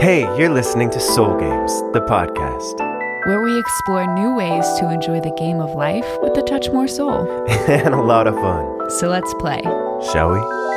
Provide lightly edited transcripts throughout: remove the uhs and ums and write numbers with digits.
Hey, you're listening to Soul Games, the podcast. Where we explore new ways to enjoy the game of life with a touch more soul. And a lot of fun. So let's play. Shall we?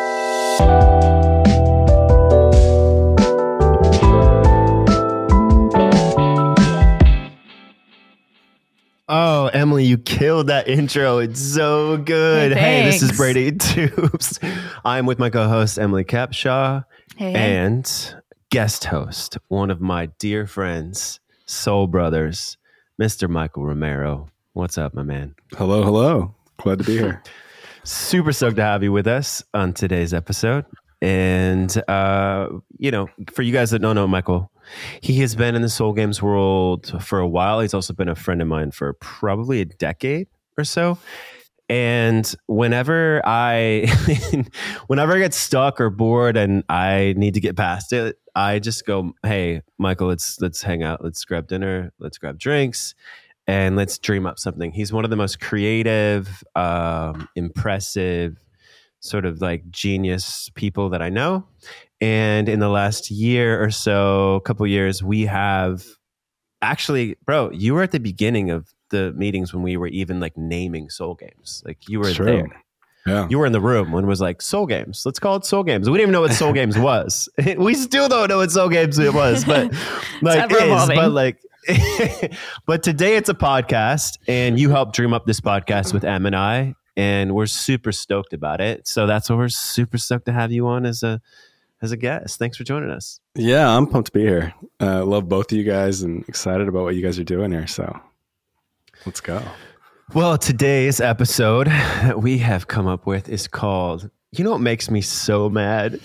Oh, Emily, you killed that intro. It's so good. Hey, this is Brady Tubes. I'm with my co-host, Emily Capshaw, and guest host, one of my dear friends, soul brothers, Mr. Michael Romero. What's up, my man? Hello. Glad to be here. Super stoked to have you with us on today's episode. And, for you guys that don't know Michael, he has been in the Soul Games world for a while. He's also been a friend of mine for probably a decade or so. And whenever I get stuck or bored and I need to get past it, I just go, hey, Michael, let's hang out. Let's grab dinner. Let's grab drinks. And let's dream up something. He's one of the most creative, impressive, sort of like genius people that I know. And in the last year or so, couple years, we have actually, bro, you were at the beginning of the meetings when we were even like naming Soul Games. Like you were there. Yeah. You were in the room when it was like Soul Games. Let's call it Soul Games. We didn't even know what Soul Games was. We still don't know what Soul Games it was, but like it is. But like, but today it's a podcast, and you helped dream up this podcast with Em and I, and we're super stoked about it. So that's why we're super stoked to have you on as a guest. Thanks for joining us. Yeah, I'm pumped to be here. Love both of you guys and excited about what you guys are doing here. So let's go. Well, today's episode that we have come up with is called, you know what makes me so mad?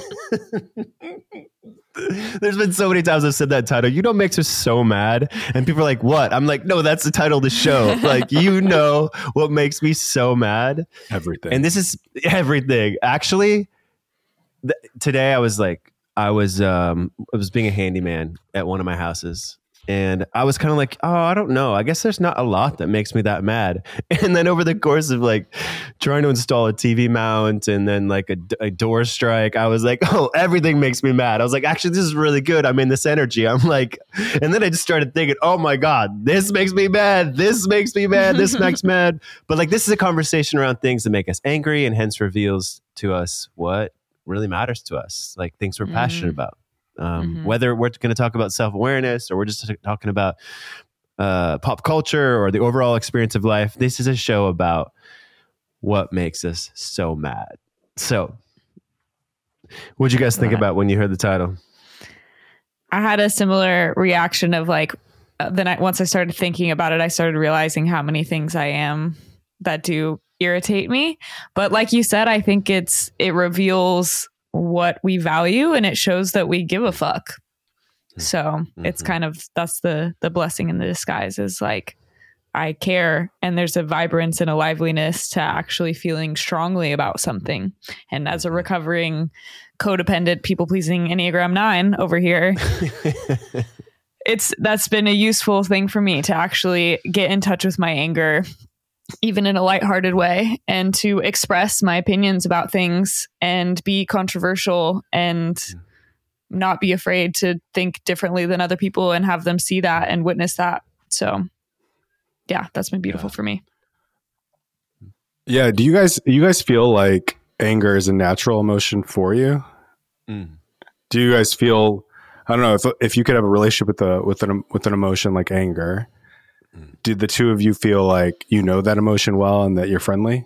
There's been so many times I've said that title. You know what makes us so mad? And people are like, what? I'm like, no, that's the title of the show. Like, you know what makes me so mad? Everything. And this is everything. Actually, today I was being a handyman at one of my houses. And I was kind of like, oh, I don't know. I guess there's not a lot that makes me that mad. And then over the course of like trying to install a TV mount and then like a door strike, I was like, oh, everything makes me mad. I was like, actually, this is really good. I'm in this energy. I'm like, and then I just started thinking, oh my God, this makes me mad. This makes me mad. This makes me mad. But like, this is a conversation around things that make us angry and hence reveals to us what really matters to us, like things we're passionate about. Whether we're going to talk about self-awareness or we're just talking about pop culture or the overall experience of life, this is a show about what makes us so mad. So what'd you guys think about when you heard the title? I had a similar reaction of like, once I started thinking about it, I started realizing how many things I am that do irritate me. But like you said, I think it reveals what we value and it shows that we give a fuck. So it's kind of, that's the blessing in the disguise is like, I care and there's a vibrance and a liveliness to actually feeling strongly about something. And as a recovering codependent people pleasing Enneagram 9 over here, that's been a useful thing for me to actually get in touch with my anger, even in a lighthearted way, and to express my opinions about things and be controversial and not be afraid to think differently than other people and have them see that and witness that. So yeah, that's been beautiful for me. Yeah. Do you guys feel like anger is a natural emotion for you? Do you guys feel, I don't know, if you could have a relationship with an emotion like anger, do the two of you feel like you know that emotion well and that you're friendly?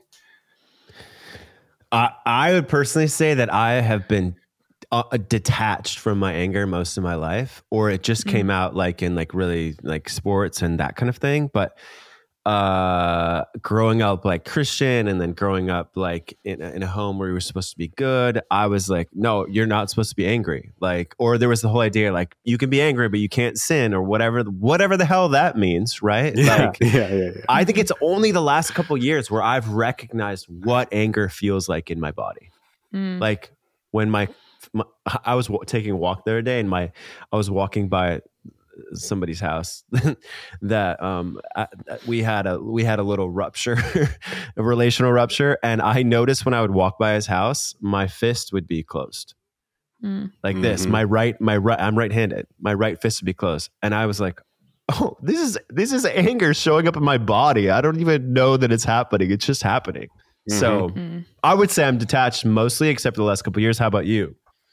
I would personally say that I have been detached from my anger most of my life, or it just came out like in like really like sports and that kind of thing. But growing up like Christian and then growing up like in a home where you were supposed to be good, I was like, no, you're not supposed to be angry. Like, or there was the whole idea like you can be angry, but you can't sin or whatever the hell that means. Right. Yeah, like, yeah. I think it's only the last couple years where I've recognized what anger feels like in my body. Like when I was taking a walk the other day and I was walking by somebody's house that we had a little rupture, a relational rupture. And I noticed when I would walk by his house, my fist would be closed. like this. I'm right-handed. My right fist would be closed. And I was like, oh, this is anger showing up in my body. I don't even know that it's happening. It's just happening. So I would say I'm detached mostly, except for the last couple of years. How about you?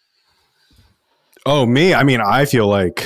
Oh, me? I mean, I feel like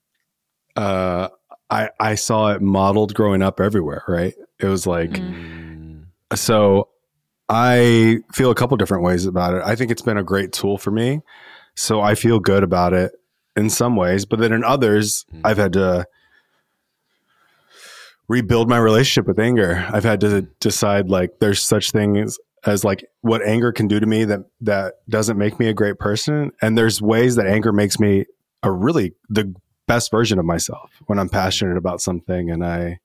I saw it modeled growing up everywhere, right? It was like, so I feel a couple different ways about it. I think it's been a great tool for me. So I feel good about it in some ways, but then in others, I've had to rebuild my relationship with anger. I've had to decide like there's such things as like what anger can do to me that doesn't make me a great person. And there's ways that anger makes me the best version of myself when I'm passionate about something. And I,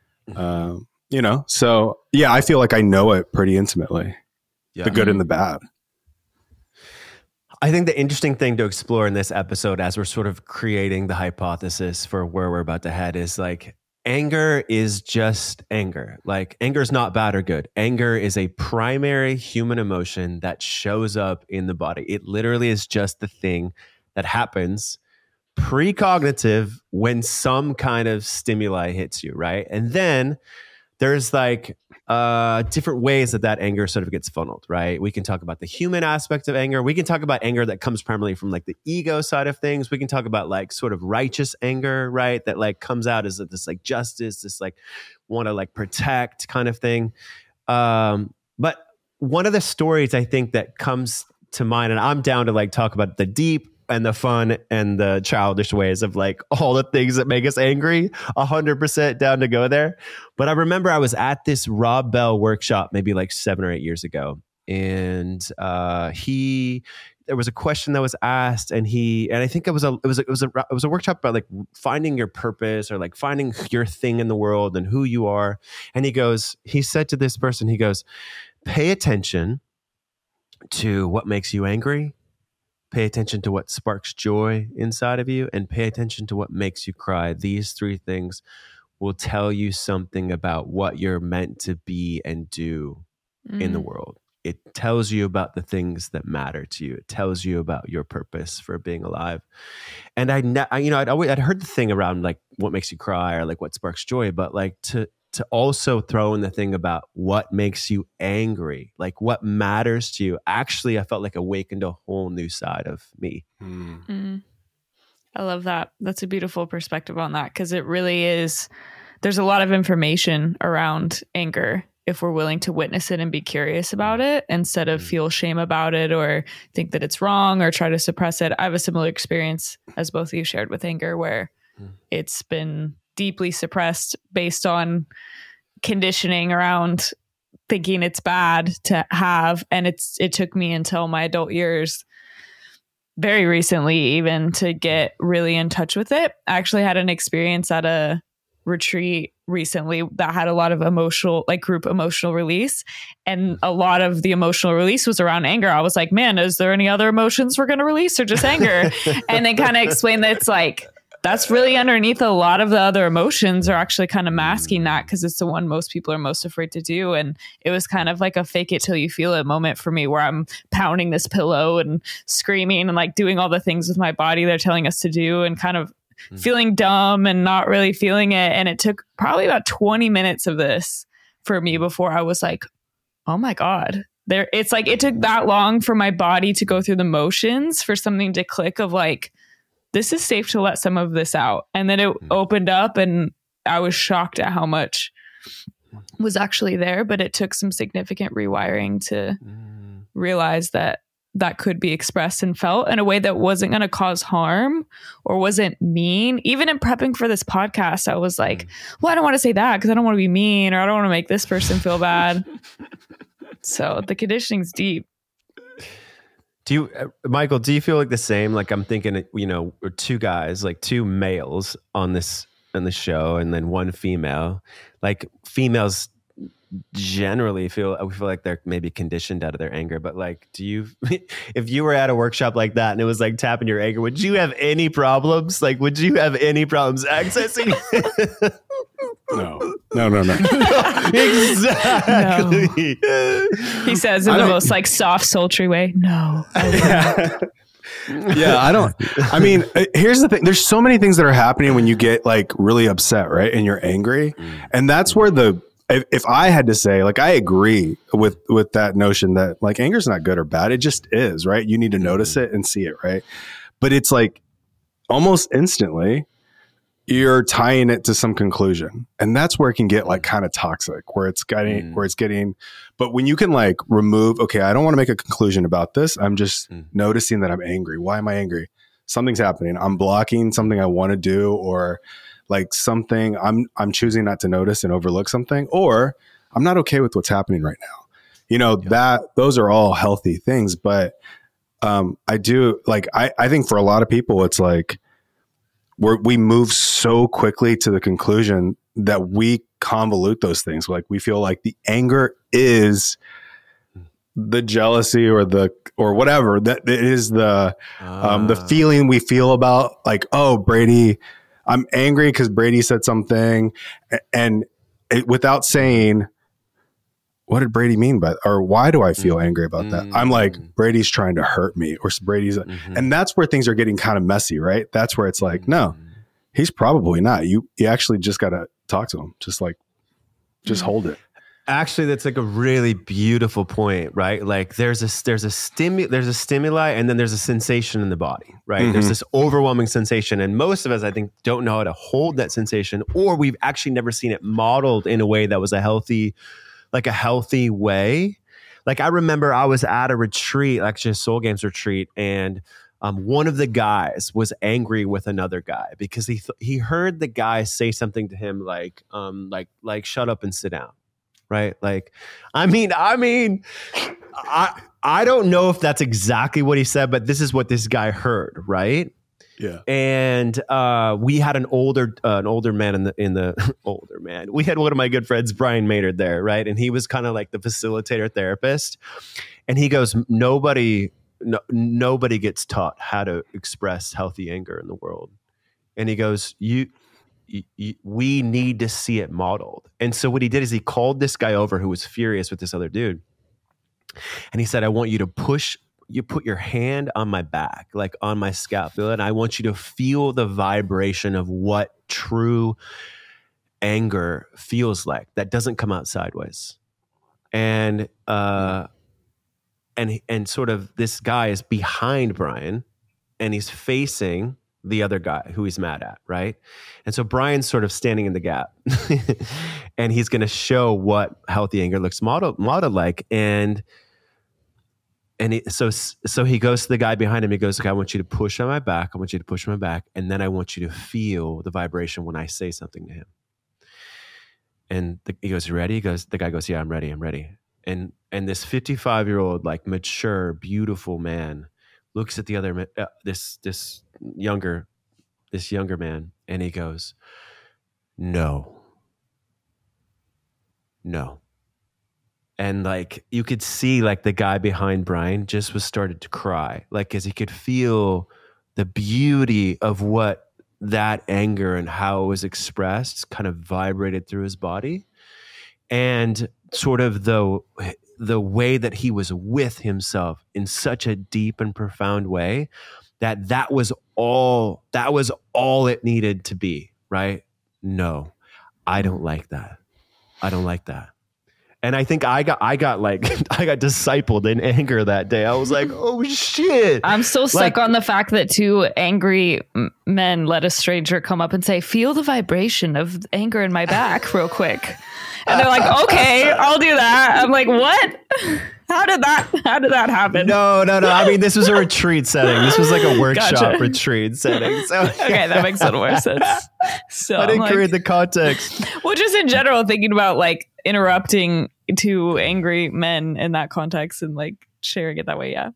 so yeah, I feel like I know it pretty intimately, the good and the bad. I think the interesting thing to explore in this episode, as we're sort of creating the hypothesis for where we're about to head, is like, anger is just anger. Like, anger is not bad or good. Anger is a primary human emotion that shows up in the body. It literally is just the thing that happens precognitive when some kind of stimuli hits you, right? And then there's like different ways that anger sort of gets funneled, right? We can talk about the human aspect of anger. We can talk about anger that comes primarily from like the ego side of things. We can talk about like sort of righteous anger, right? That like comes out as this like justice, this like want to like protect kind of thing. But one of the stories I think that comes to mind, and I'm down to like talk about the deep and the fun and the childish ways of like all the things that make us angry, 100% down to go there. But I remember I was at this Rob Bell workshop maybe like 7 or 8 years ago. And there was a question that was asked, and I think it was a workshop about like finding your purpose or like finding your thing in the world and who you are. And he said to this person, he goes, pay attention to what makes you angry. Pay attention to what sparks joy inside of you, and pay attention to what makes you cry. These 3 things will tell you something about what you're meant to be and do in the world. It tells you about the things that matter to you. It tells you about your purpose for being alive. And I'd heard the thing around like what makes you cry or like what sparks joy, but like to also throw in the thing about what makes you angry, like what matters to you. Actually, I felt like awakened a whole new side of me. I love that. That's a beautiful perspective on that, because it really is. There's a lot of information around anger if we're willing to witness it and be curious about it instead of feel shame about it or think that it's wrong or try to suppress it. I have a similar experience as both of you shared with anger, where it's been deeply suppressed based on conditioning around thinking it's bad to have. And it took me until my adult years, very recently even, to get really in touch with it. I actually had an experience at a retreat recently that had a lot of emotional, like group emotional release. And a lot of the emotional release was around anger. I was like, man, is there any other emotions we're going to release or just anger? And then kind of explain that it's like, that's really underneath a lot of the other emotions are actually kind of masking that, because it's the one most people are most afraid to do. And it was kind of like a fake it till you feel it moment for me, where I'm pounding this pillow and screaming and like doing all the things with my body they're telling us to do, and kind of feeling dumb and not really feeling it. And it took probably about 20 minutes of this for me before I was like, oh my God. It's like it took that long for my body to go through the motions for something to click of like, this is safe to let some of this out. And then it opened up, and I was shocked at how much was actually there, but it took some significant rewiring to realize that could be expressed and felt in a way that wasn't going to cause harm or wasn't mean. Even in prepping for this podcast, I was like, well, I don't want to say that because I don't want to be mean, or I don't want to make this person feel bad. So the conditioning's deep. Michael, do you feel like the same? Like, I'm thinking, we're 2 guys, like 2 males on the show, and then 1 female. Like, females generally feel like they're maybe conditioned out of their anger. But like, if you were at a workshop like that and it was like tapping your anger, would you have any problems? Like, would you have any problems accessing? No. Exactly. No. He says in the most like soft, sultry way, no. Yeah, I mean, here's the thing. There's so many things that are happening when you get like really upset, right? And you're angry. And that's where if I had to say, like, I agree with that notion that like anger is not good or bad. It just is, right? You need to notice it and see it, right? But it's like almost instantly you're tying it to some conclusion. And that's where it can get like kind of toxic, where it's getting, but when you can like remove, okay, I don't want to make a conclusion about this. I'm just noticing that I'm angry. Why am I angry? Something's happening. I'm blocking something I want to do, or like something I'm choosing not to notice and overlook something, or I'm not okay with what's happening right now. You know, that those are all healthy things. But I do like, I think for a lot of people, it's like, we move so quickly to the conclusion that we convolute those things. Like we feel like the anger is the jealousy or whatever that it is the feeling we feel about like, oh, Brady, I'm angry because Brady said something, and without saying, what did Brady mean by, or why do I feel angry about that? I'm like, Brady's trying to hurt me, or Brady's, and that's where things are getting kind of messy, right? That's where it's like, no, he's probably not. You actually just got to talk to him. Just hold it. Actually, that's like a really beautiful point, right? Like there's a stimuli, and then there's a sensation in the body, right? There's this overwhelming sensation, and most of us, I think, don't know how to hold that sensation, or we've actually never seen it modeled in a way that was a healthy way. Like I remember I was at a retreat, actually a Soul Games retreat, and one of the guys was angry with another guy because he heard the guy say something to him like shut up and sit down, right? Like, I mean, I don't know if that's exactly what he said, but this is what this guy heard, right? Yeah. And we had an older man in the older man. We had one of my good friends, Brian Maynard, there, right? And he was kind of like the facilitator therapist. And he goes, nobody gets taught how to express healthy anger in the world. And he goes, we need to see it modeled. And so what he did is he called this guy over who was furious with this other dude. And he said, I want you to put your hand on my back, like on my scapula, and I want you to feel the vibration of what true anger feels like that doesn't come out sideways. And sort of this guy is behind Brian and he's facing the other guy who he's mad at, right? And so Brian's sort of standing in the gap and he's going to show what healthy anger looks modeled like. And so he goes to the guy behind him. He goes, okay, I want you to push on my back. I want you to push on my back. And then I want you to feel the vibration when I say something to him. And he goes, you ready? The guy goes, yeah, I'm ready. And this 55-year-old, like mature, beautiful man looks at the other, this younger man. And he goes, no. And like you could see like the guy behind Brian just started to cry, like as he could feel the beauty of what that anger and how it was expressed kind of vibrated through his body, and sort of the way that he was with himself in such a deep and profound way that was all it needed to be, right? No, I don't like that. And I think I got discipled in anger that day. I was like, oh shit. I'm still stuck on the fact that two angry men let a stranger come up and say, feel the vibration of anger in my back real quick. And they're like, okay, I'll do that. I'm like, what? How did that happen? No. I mean, this was a retreat setting. This was like a workshop retreat setting. So okay, that makes a little more sense. So I didn't create the context. Well, just in general, thinking about like interrupting two angry men in that context and like sharing it that way. Yeah.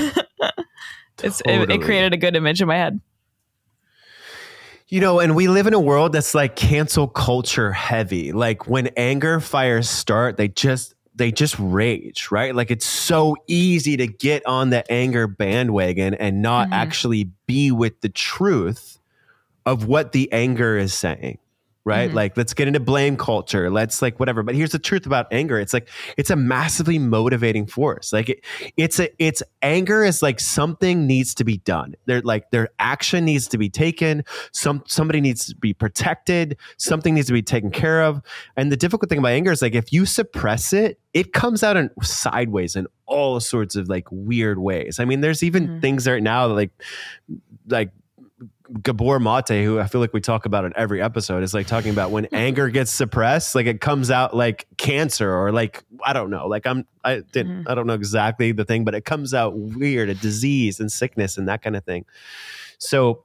It created a good image in my head. You know, and we live in a world that's like cancel culture heavy. Like when anger fires start, they just rage, right? Like it's so easy to get on the anger bandwagon and not actually be with the truth of what the anger is saying, right? Mm-hmm. Like, let's get into blame culture. Let's like whatever. But here's the truth about anger. It's like, it's a massively motivating force. Like it's anger is like something needs to be done. Their action needs to be taken. Somebody needs to be protected. Something needs to be taken care of. And the difficult thing about anger is like, if you suppress it, it comes out in sideways in all sorts of like weird ways. I mean, there's even things right now that like Gabor Mate, who I feel like we talk about in every episode, is like talking about when anger gets suppressed, like it comes out like cancer or like, I don't know, like I don't know exactly the thing, but it comes out weird, a disease and sickness and that kind of thing. So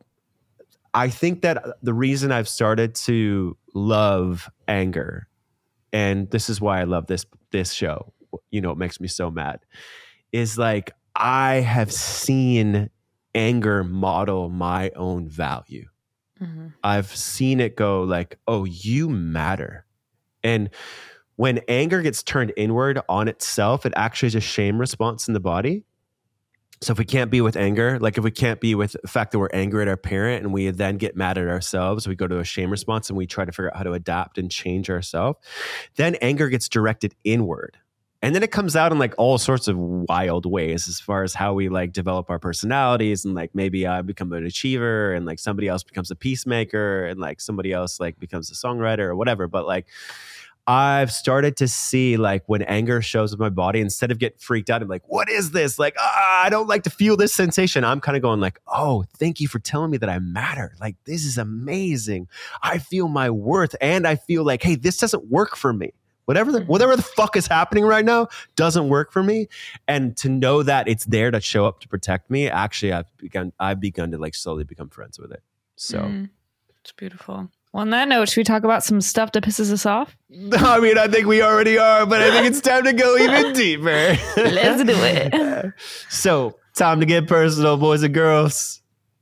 I think that the reason I've started to love anger, and this is why I love this show, you know, it makes me so mad, is like I have seen anger model my own value. I've seen it go like, oh, you matter. And when anger gets turned inward on itself, it actually is a shame response in the body. So if we can't be with anger, like if we can't be with the fact that we're angry at our parent and we then get mad at ourselves, we go to a shame response and we try to figure out how to adapt and change ourselves, then anger gets directed inward. And then it comes out in like all sorts of wild ways as far as how we like develop our personalities. And like maybe I become an achiever and like somebody else becomes a peacemaker and like somebody else like becomes a songwriter or whatever. But like I've started to see like when anger shows up in my body, instead of getting freaked out, I'm like, what is this? Like, I don't like to feel this sensation. I'm kind of going like, oh, thank you for telling me that I matter. Like, this is amazing. I feel my worth. And I feel like, hey, this doesn't work for me. Whatever the fuck is happening right now doesn't work for me. And to know that it's there to show up to protect me, actually, I've begun to like slowly become friends with it. So it's beautiful. Well, on that note, should we talk about some stuff that pisses us off? I mean, I think we already are, but I think it's time to go even deeper. Let's do it. So, time to get personal, boys and girls.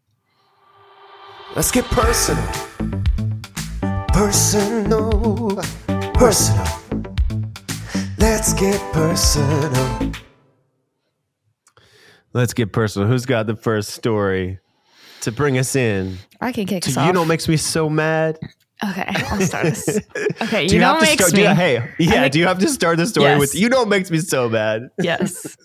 Let's get personal. Personal. Personal. Let's get personal. Let's get personal. Who's got the first story to bring us in? I can kick us off. You know what makes me so mad? Okay, I'll start this. Okay, do you have to start? Do you have to start the story with "You know what makes me so mad"? Yes.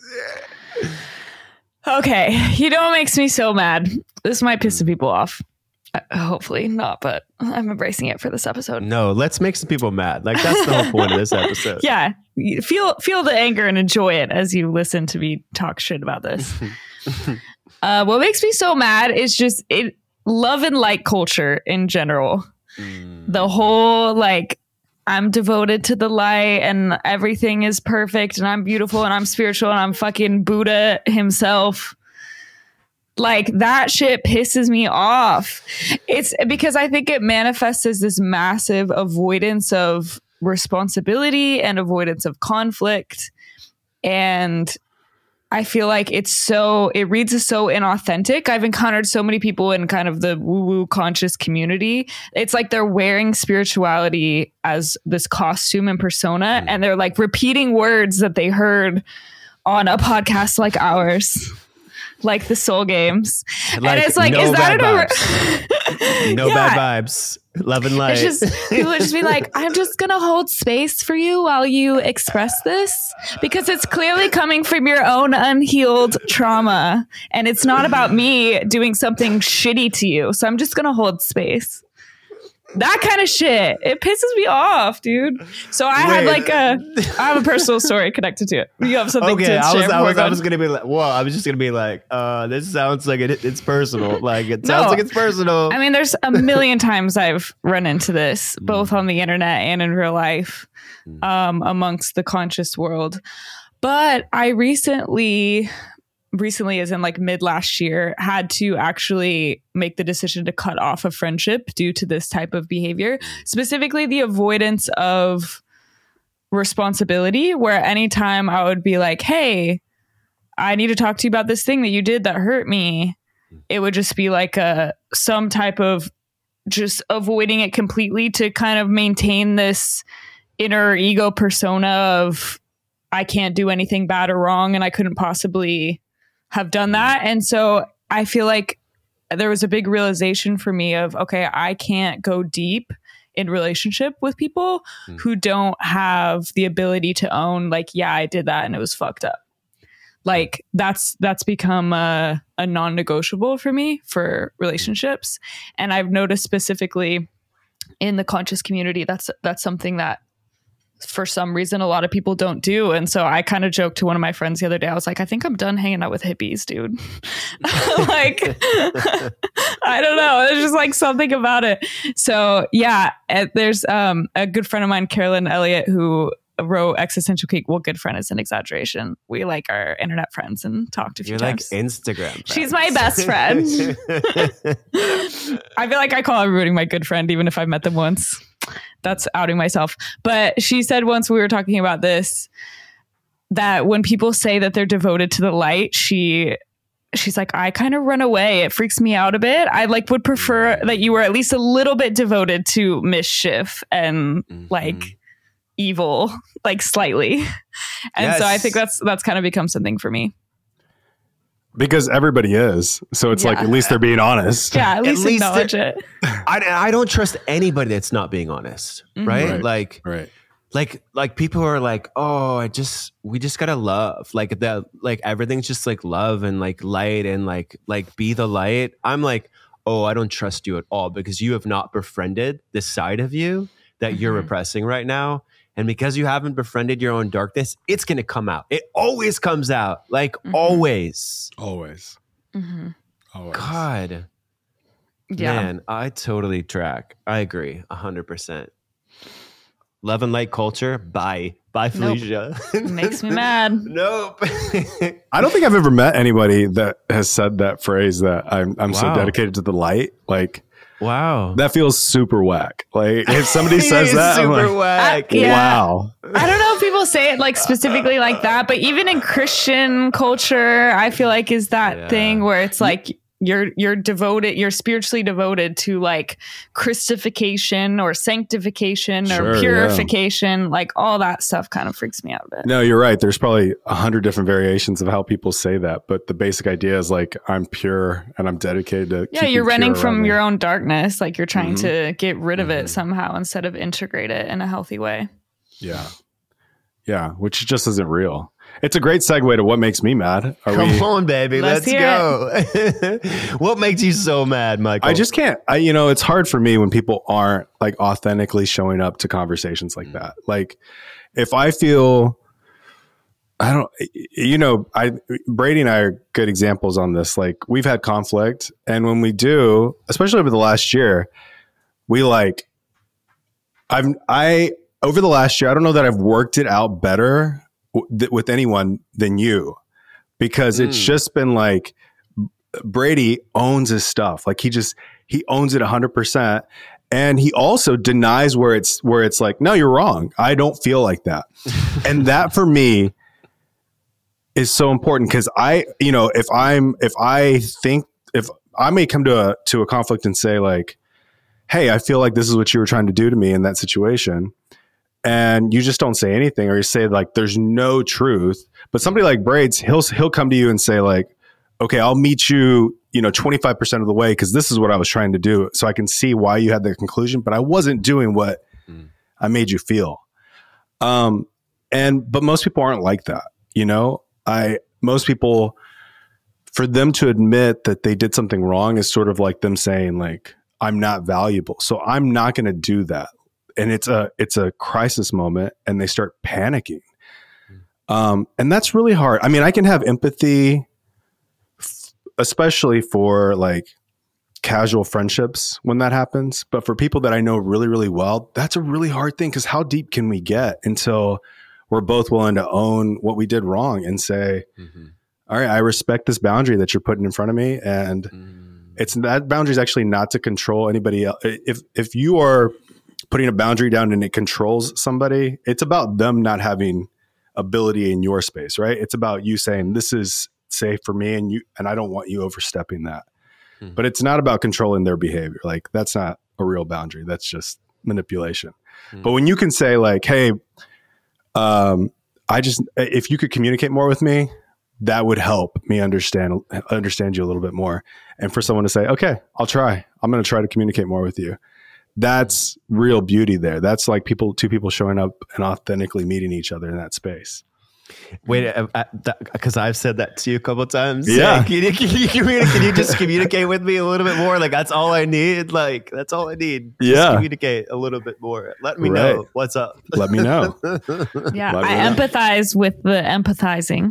Okay, you know what makes me so mad? This might piss some people off. Hopefully not, but I'm embracing it for this episode. No, let's make some people mad. Like that's the whole point of this episode. Yeah, feel the anger and enjoy it as you listen to me talk shit about this. What makes me so mad is just love and light culture in general. The whole like I'm devoted to the light and everything is perfect and I'm beautiful and I'm spiritual and I'm fucking Buddha himself. Like that shit pisses me off. It's because I think it manifests as this massive avoidance of responsibility and avoidance of conflict. And I feel like it reads as so inauthentic. I've encountered so many people in kind of the woo-woo conscious community. It's like they're wearing spirituality as this costume and persona, and they're like repeating words that they heard on a podcast like ours. Like the Soul Games. Like, and it's like, no is that no bad vibes. Love and light. It's just, people would just be like, I'm just going to hold space for you while you express this because it's clearly coming from your own unhealed trauma. And it's not about me doing something shitty to you. So I'm just going to hold space. That kind of shit. It pisses me off, dude. So I have a personal story connected to it. You have something to share? I was gonna be like, whoa, I was just gonna be like, this sounds like it's personal. Like it sounds like it's personal. I mean, there's a million times I've run into this, both on the internet and in real life, amongst the conscious world. But I recently as in like mid last year, had to actually make the decision to cut off a friendship due to this type of behavior, specifically the avoidance of responsibility, where anytime I would be like, hey, I need to talk to you about this thing that you did that hurt me, it would just be like some type of just avoiding it completely to kind of maintain this inner ego persona of I can't do anything bad or wrong and I couldn't possibly have done that. And so I feel like there was a big realization for me of, okay, I can't go deep in relationship with people who don't have the ability to own like, yeah, I did that and it was fucked up. Like that's become a non-negotiable for me for relationships. And I've noticed specifically in the conscious community, that's something that for some reason a lot of people don't do. And so I kind of joked to one of my friends the other day. I was like, I think I'm done hanging out with hippies, dude. Like, I don't know. There's just like something about it. So yeah, there's a good friend of mine, Carolyn Elliott, who wrote Existential Geek. Well, good friend is an exaggeration. We like our internet friends and talked a few times. You're like Instagram friends. She's my best friend. I feel like I call everybody my good friend, even if I've met them once. That's outing myself. But she said once we were talking about this, that when people say that they're devoted to the light, she's like, I kind of run away. It freaks me out a bit. I like would prefer that you were at least a little bit devoted to mischief and like evil, like slightly. And so I think that's kind of become something for me. Because everybody is. So it's like, at least they're being honest. Yeah, at least acknowledge it. I don't trust anybody that's not being honest. Right? Right. Like people are like, oh, we just gotta love. Like that, like everything's just like love and like light and like be the light. I'm like, oh, I don't trust you at all because you have not befriended this side of you that you're repressing right now. And because you haven't befriended your own darkness, it's going to come out. It always comes out. Like always. Always. God. Yeah. Man, I totally track. I agree 100%. Love and light culture. Bye. Bye, Felicia. Nope. Makes me mad. Nope. I don't think I've ever met anybody that has said that phrase that I'm so dedicated to the light. Like, wow. That feels super whack. Like if somebody says that, super I'm like, whack. Wow. I don't know if people say it like specifically like that, but even in Christian culture, I feel like is that thing where it's like you're devoted, you're spiritually devoted to like Christification or sanctification or purification. Like all that stuff kind of freaks me out a bit. No, you're right. There's probably 100 different variations of how people say that, but the basic idea is like I'm pure and I'm dedicated to. Yeah, you're running from your own darkness. Like you're trying to get rid of it somehow instead of integrate it in a healthy way. Yeah, which just isn't real. It's a great segue to what makes me mad. Come on, baby. Let's go. What makes you so mad, Michael? I just can't. It's hard for me when people aren't like authentically showing up to conversations like that. Like if I feel, Brady and I are good examples on this. Like we've had conflict. And when we do, especially over the last year, over the last year, I don't know that I've worked it out better with anyone than you, because it's just been like Brady owns his stuff. Like he owns it 100%. And he also denies where it's like, no, you're wrong. I don't feel like that. And that for me is so important. Cause if I may come to a conflict and say like, hey, I feel like this is what you were trying to do to me in that situation. And you just don't say anything, or you say like there's no truth. But somebody like Braids, he'll come to you and say like, okay, I'll meet you, 25% of the way because this is what I was trying to do. So I can see why you had the conclusion, but I wasn't doing what I made you feel. But most people aren't like that. Most people, for them to admit that they did something wrong is sort of like them saying like, I'm not valuable, so I'm not going to do that. And it's a crisis moment and they start panicking. And that's really hard. I mean, I can have empathy, especially for like casual friendships when that happens. But for people that I know really, really well, that's a really hard thing. Because how deep can we get until we're both willing to own what we did wrong and say, all right, I respect this boundary that you're putting in front of me. And it's that boundary is actually not to control anybody else. If you are putting a boundary down and it controls somebody, it's about them not having ability in your space, right? It's about you saying, this is safe for me and I don't want you overstepping that. But it's not about controlling their behavior. Like that's not a real boundary. That's just manipulation. But when you can say like, hey, if you could communicate more with me, that would help me understand you a little bit more. And for someone to say, okay, I'll try. I'm going to try to communicate more with you. that's real beauty there. That's like two people showing up and authentically meeting each other in that space. Wait, because I've said that to you a couple of times. Yeah. Can you just communicate with me a little bit more? Like, that's all I need. Like, that's all I need. Yeah. Just communicate a little bit more. Let me know what's up. Let me know. Yeah, I empathize with the empathizing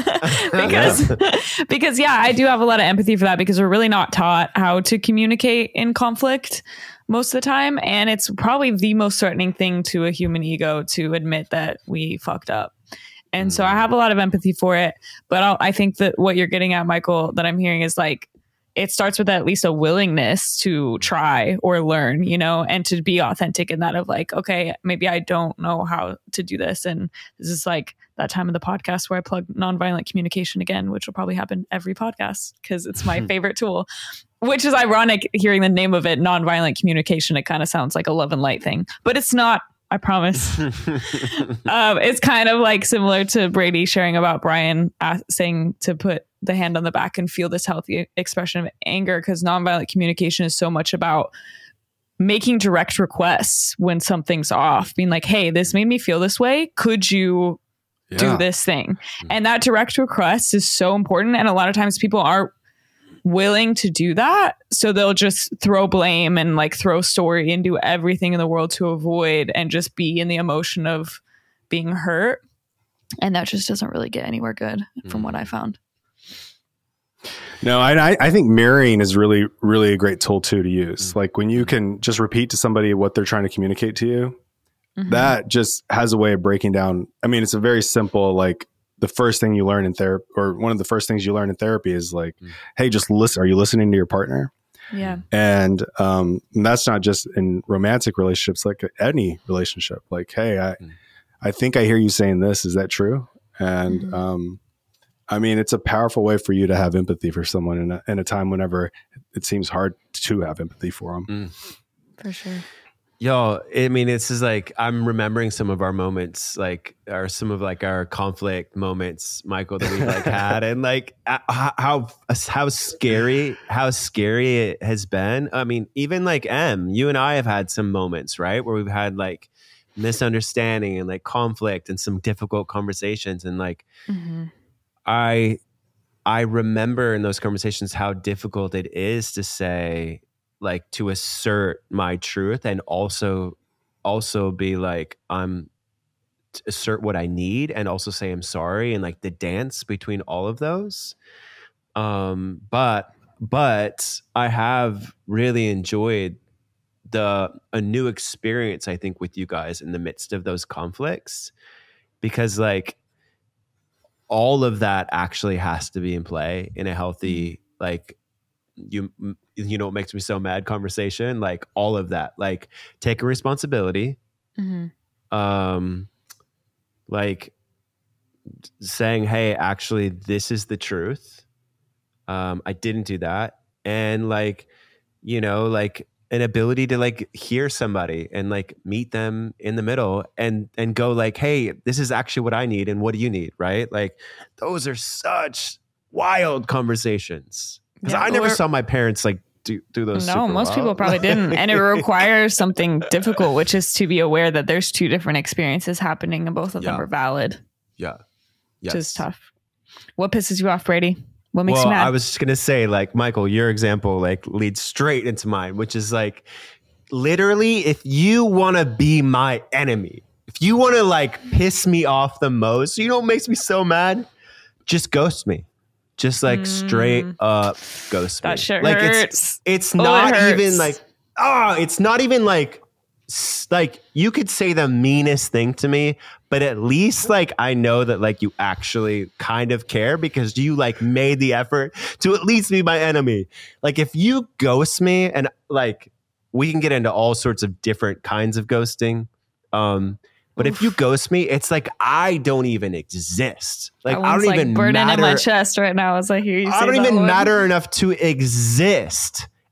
because I do have a lot of empathy for that, because we're really not taught how to communicate in conflict most of the time. And it's probably the most threatening thing to a human ego to admit that we fucked up. And so I have a lot of empathy for it. But I think that what you're getting at, Michael, that I'm hearing is like, it starts with at least a willingness to try or learn, and to be authentic in that of like, okay, maybe I don't know how to do this. And this is like that time of the podcast where I plug nonviolent communication again, which will probably happen every podcast because it's my favorite tool, which is ironic hearing the name of it, nonviolent communication. It kind of sounds like a love and light thing, but it's not. I promise. It's kind of like similar to Brady sharing about Brian saying to put the hand on the back and feel this healthy expression of anger, because nonviolent communication is so much about making direct requests when something's off, being like, hey, this made me feel this way. Could you do this thing? And that direct request is so important. And a lot of times people aren't willing to do that, so they'll just throw blame and like throw story and do everything in the world to avoid and just be in the emotion of being hurt, and that just doesn't really get anywhere good from what I found. No, I think mirroring is really, really a great tool too to use. Like when you can just repeat to somebody what they're trying to communicate to you, that just has a way of breaking down. I mean, it's a very simple, like, the first thing you learn in therapy, or one of the first things you learn in therapy, is like, hey, just listen. Are you listening to your partner? Yeah. And that's not just in romantic relationships, like any relationship. Like, hey, I think I hear you saying this. Is that true? And I mean, it's a powerful way for you to have empathy for someone in a time whenever it seems hard to have empathy for them. For sure. Yo, I mean, it's just like, I'm remembering some of our moments, like, or some of like our conflict moments, Michael, that we've like had, and like how scary it has been. I mean, even like you and I have had some moments, right, where we've had like misunderstanding and like conflict and some difficult conversations, and like I remember in those conversations how difficult it is to say, like, to assert my truth and also be like, assert what I need and also say I'm sorry, and like the dance between all of those. But I have really enjoyed a new experience, I think, with you guys in the midst of those conflicts, because like all of that actually has to be in play in a healthy, like, you know what makes me so mad conversation, like all of that, like taking responsibility, like saying, hey, actually this is the truth, I didn't do that, and like, like an ability to like hear somebody and like meet them in the middle and go like, hey, this is actually what I need and what do you need, right? Like those are such wild conversations. Because I never saw my parents like do those. No, most people probably didn't. And it requires something difficult, which is to be aware that there's two different experiences happening and both of them are valid. Yeah. Yes. Which is tough. What pisses you off, Brady? What makes you mad? I was just going to say, like, Michael, your example like leads straight into mine, which is like, literally, if you want to be my enemy, if you want to like piss me off the most, you know what makes me so mad? Just ghost me. Just like straight up ghost me. That shit like hurts. It's not even like, it's not even like you could say the meanest thing to me, but at least like I know that like you actually kind of care because you like made the effort to at least be my enemy. Like if you ghost me, and like we can get into all sorts of different kinds of ghosting. But if you ghost me, it's like I don't even exist. Like I don't even burning matter in my chest right now as I hear you say I don't even matter enough to exist.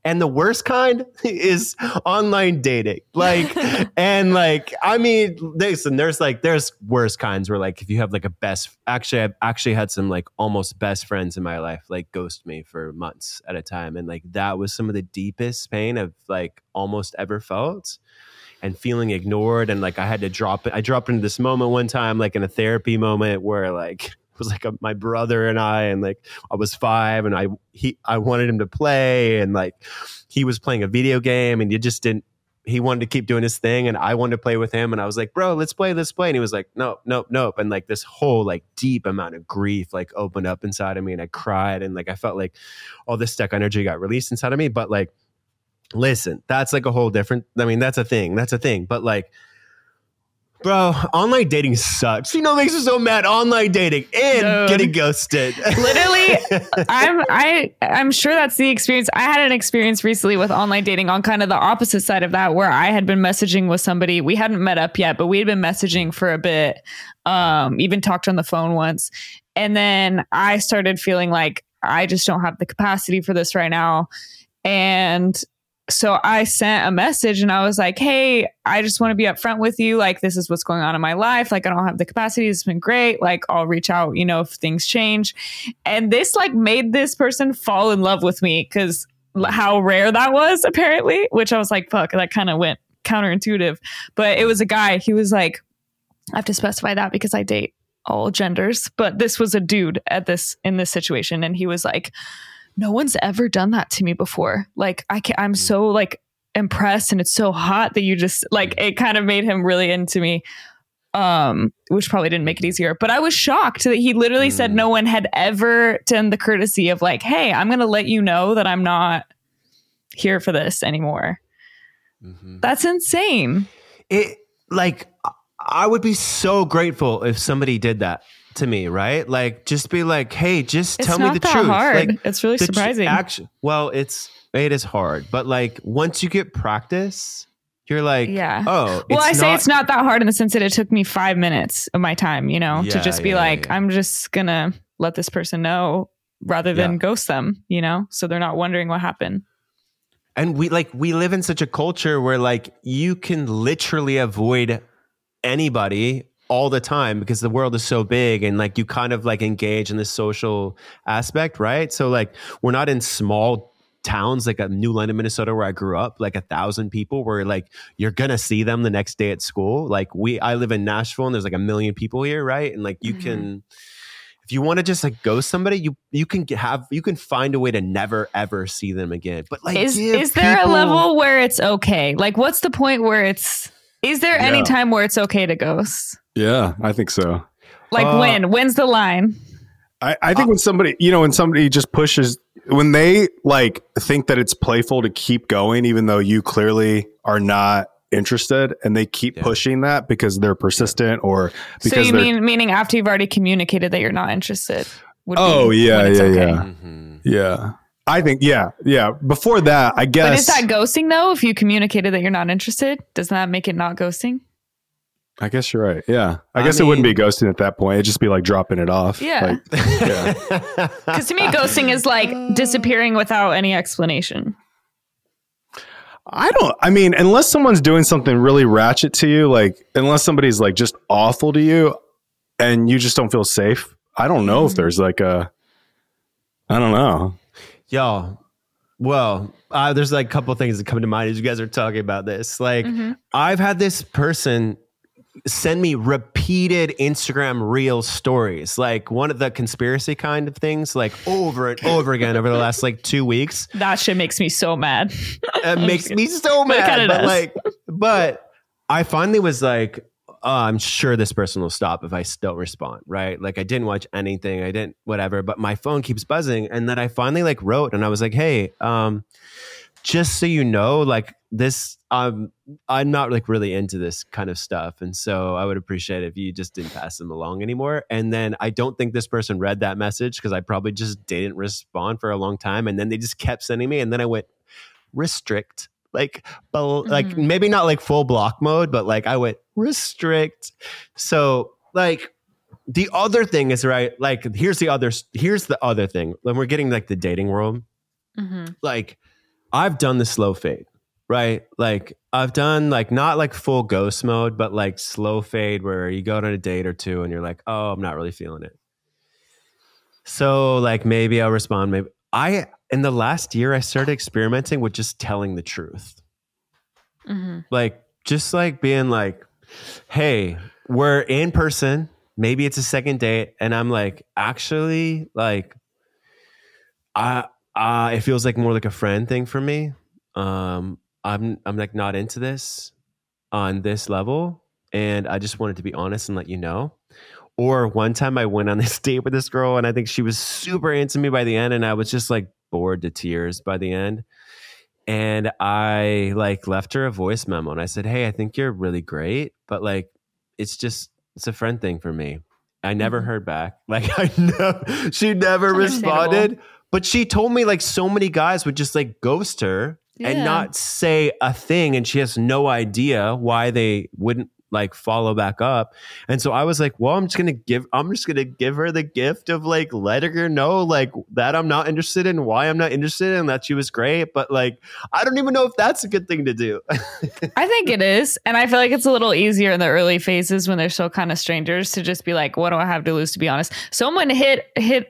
And the worst kind is online dating. Like, and like, I mean, listen, there's worse kinds where like, if you have like I've actually had some like almost best friends in my life, like ghost me for months at a time. And like, that was some of the deepest pain I've like almost ever felt. And feeling ignored, and like I had to drop it. I dropped into this moment one time, like in a therapy moment, where like it was like my brother and like I was 5, and I wanted him to play, and like he was playing a video game, and he wanted to keep doing his thing, and I wanted to play with him, and I was like, bro, let's play, and he was like, nope, and like this whole like deep amount of grief like opened up inside of me, and I cried, and like I felt like all this stuck energy got released inside of me, but like. Listen, that's like a whole different, I mean, that's a thing. But like, bro, online dating sucks. You know what makes me so mad? Online dating and getting ghosted. Literally, I'm sure that's the experience. I had an experience recently with online dating on kind of the opposite side of that, where I had been messaging with somebody. We hadn't met up yet, but we had been messaging for a bit, even talked on the phone once. And then I started feeling like I just don't have the capacity for this right now. And so I sent a message and I was like, hey, I just want to be upfront with you. Like, this is what's going on in my life. Like, I don't have the capacity. It's been great. Like, I'll reach out, you know, if things change. And this like made this person fall in love with me, because how rare that was, apparently, which I was like, fuck, that kind of went counterintuitive. But it was a guy. He was like, I have to specify that because I date all genders. But this was a dude in this situation. And he was like, no one's ever done that to me before. Like, I'm so like impressed, and it's so hot that you just like, it kind of made him really into me, which probably didn't make it easier. But I was shocked that he literally said no one had ever done the courtesy of like, hey, I'm going to let you know that I'm not here for this anymore. Mm-hmm. That's insane. It like, I would be so grateful if somebody did that to me, right? Like, just be like, hey, just tell me the truth. Hard. Like, it's really surprising. Well, it is hard, but like once you get practice, you're like, yeah. Oh, well, I say it's not that hard in the sense that it took me 5 minutes of my time, you know, to just be like, I'm just gonna let this person know rather than ghost them, you know, so they're not wondering what happened. And we live in such a culture where like you can literally avoid anybody all the time because the world is so big, and like you kind of like engage in this social aspect, right? So like we're not in small towns like a New London, Minnesota, where I grew up, like 1,000 people, where like you're gonna see them the next day at school. Like I live in Nashville, and there's like 1 million people here, right? And like you can, if you want to just like ghost somebody, you can find a way to never ever see them again. But like, is there a level where it's okay? Like, what's the point where is there any time where it's okay to ghost? Yeah, I think so. Like when's the line? I think when somebody just pushes, when they like think that it's playful to keep going, even though you clearly are not interested, and they keep pushing that because they're persistent or because so you meaning after you've already communicated that you're not interested? Yeah. I think, yeah. Before that, I guess. But is that ghosting though? If you communicated that you're not interested, doesn't that make it not ghosting? I guess you're right. Yeah. I guess it wouldn't be ghosting at that point. It'd just be like dropping it off. Yeah. Because to me, ghosting is like disappearing without any explanation. Unless someone's doing something really ratchet to you, like unless somebody's like just awful to you and you just don't feel safe, I don't know if there's like I don't know. Y'all, well, there's like a couple of things that come to mind as you guys are talking about this. Like, I've had this person send me repeated Instagram reel stories, like one of the conspiracy kind of things, like over and over again over the last like 2 weeks. That shit makes me so mad. It makes me so mad. But I finally was like, I'm sure this person will stop if I don't respond, right? Like I didn't watch anything, I didn't whatever, but my phone keeps buzzing. And then I finally like wrote and I was like, hey, just so you know, like this, I'm not like really into this kind of stuff. And so I would appreciate it if you just didn't pass them along anymore. And then I don't think this person read that message because I probably just didn't respond for a long time. And then they just kept sending me. And then I went restrict, like maybe not like full block mode, but like I went restrict. So like the other thing is, right, like here's the other thing when we're getting like the dating world, like I've done the slow fade, right? Like I've done like not like full ghost mode, but like slow fade where you go on a date or two and you're like, oh, I'm not really feeling it. So like maybe I'll respond. Maybe in the last year, I started experimenting with just telling the truth. Like just like being like, hey, we're in person. Maybe it's a second date. And I'm like, actually, like, it feels like more like a friend thing for me. I'm like not into this on this level. And I just wanted to be honest and let you know. Or one time I went on this date with this girl and I think she was super into me by the end. And I was just like bored to tears by the end. And I like left her a voice memo and I said, hey, I think you're really great, but like, it's a friend thing for me. I never heard back. Like she never responded, but she told me like so many guys would just like ghost her and not say a thing. And she has no idea why they wouldn't like follow back up. And so I was like, well, I'm just gonna give her the gift of like letting her know like that I'm not interested in, why I'm not interested in, that she was great. But like, I don't even know if that's a good thing to do. I think it is. And I feel like it's a little easier in the early phases when they're still kind of strangers to just be like, what do I have to lose, to be honest? Someone hit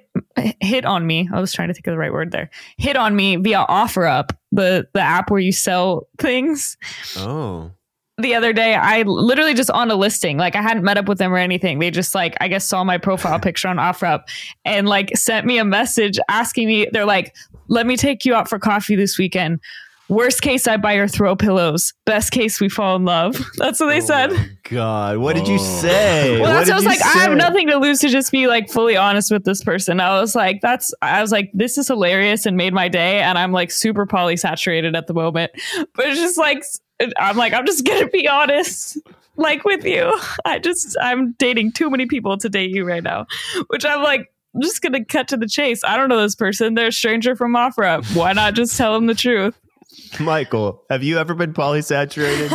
on me. I was trying to think of the right word there. Hit on me via OfferUp, the app where you sell things. Oh. The other day, I literally just on a listing, like I hadn't met up with them or anything. They just like, I guess, saw my profile picture on OfferUp and like sent me a message asking me, they're like, let me take you out for coffee this weekend. Worst case, I buy your throw pillows. Best case, we fall in love. That's what they said. My God, what did you say? Well, that's what I was like, I have nothing to lose to just be like fully honest with this person. I was like, this is hilarious and made my day. And I'm like super polysaturated at the moment. But it's just like, I'm just going to be honest, like with you. I'm dating too many people to date you right now, which I'm like, I'm just going to cut to the chase. I don't know this person. They're a stranger from OfferUp. Why not just tell them the truth? Michael, have you ever been polysaturated?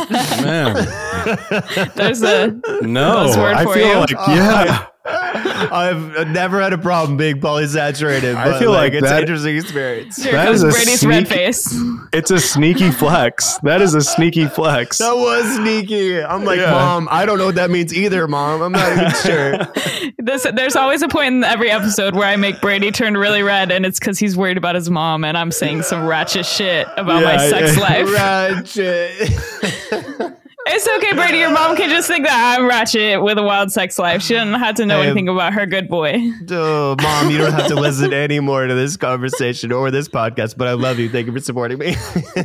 Man, there's a buzzword for you. Like, yeah. I've never had a problem being polysaturated. I feel like it's that, an interesting experience. Here comes Brady's red face. It's a sneaky flex. That is a sneaky flex. That was sneaky. I'm like, Mom, I don't know what that means either, Mom. I'm not even sure. There's always a point in every episode where I make Brady turn really red, and it's because he's worried about his mom, and I'm saying some ratchet shit about my sex life. Ratchet. It's okay, Brady. Your mom can just think that I'm ratchet with a wild sex life. She doesn't have to know anything about her good boy. Oh, Mom, you don't have to listen anymore to this conversation or this podcast, but I love you. Thank you for supporting me.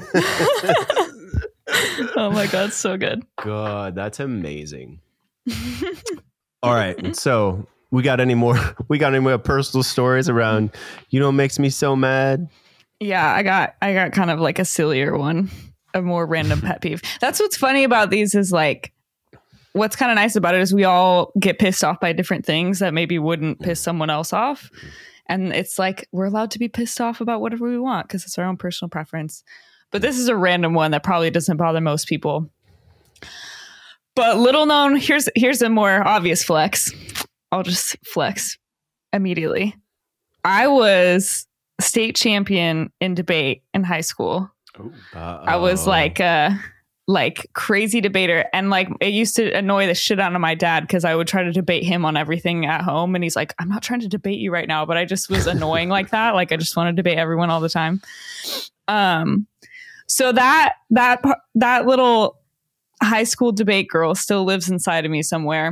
Oh my God, so good. God, that's amazing. All right. So we got any more personal stories around, makes me so mad? Yeah, I got kind of like a sillier one. A more random pet peeve. That's what's funny about these is like, what's kind of nice about it is we all get pissed off by different things that maybe wouldn't piss someone else off. And it's like, we're allowed to be pissed off about whatever we want because it's our own personal preference. But this is a random one that probably doesn't bother most people. But little known, here's a more obvious flex. I'll just flex immediately. I was state champion in debate in high school. I was like crazy debater, and like it used to annoy the shit out of my dad because I would try to debate him on everything at home, and he's like, I'm not trying to debate you right now, but I just was annoying like that. Like I just want to debate everyone all the time. So that little high school debate girl still lives inside of me somewhere.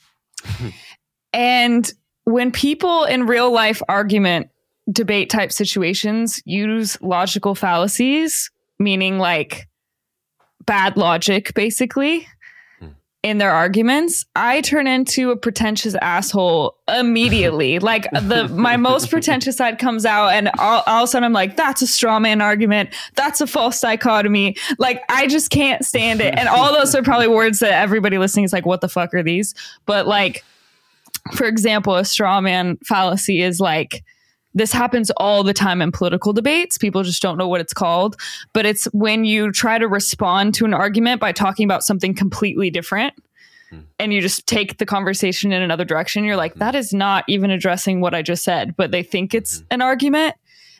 And when people in real life debate type situations use logical fallacies, meaning like bad logic, basically, in their arguments, I turn into a pretentious asshole immediately. Like my most pretentious side comes out, and all of a sudden I'm like, that's a straw man argument. That's a false dichotomy. Like, I just can't stand it. And all those are probably words that everybody listening is like, what the fuck are these? But like, for example, a straw man fallacy is like, this happens all the time in political debates. People just don't know what it's called. But it's when you try to respond to an argument by talking about something completely different and you just take the conversation in another direction. You're like, that is not even addressing what I just said, but they think it's an argument.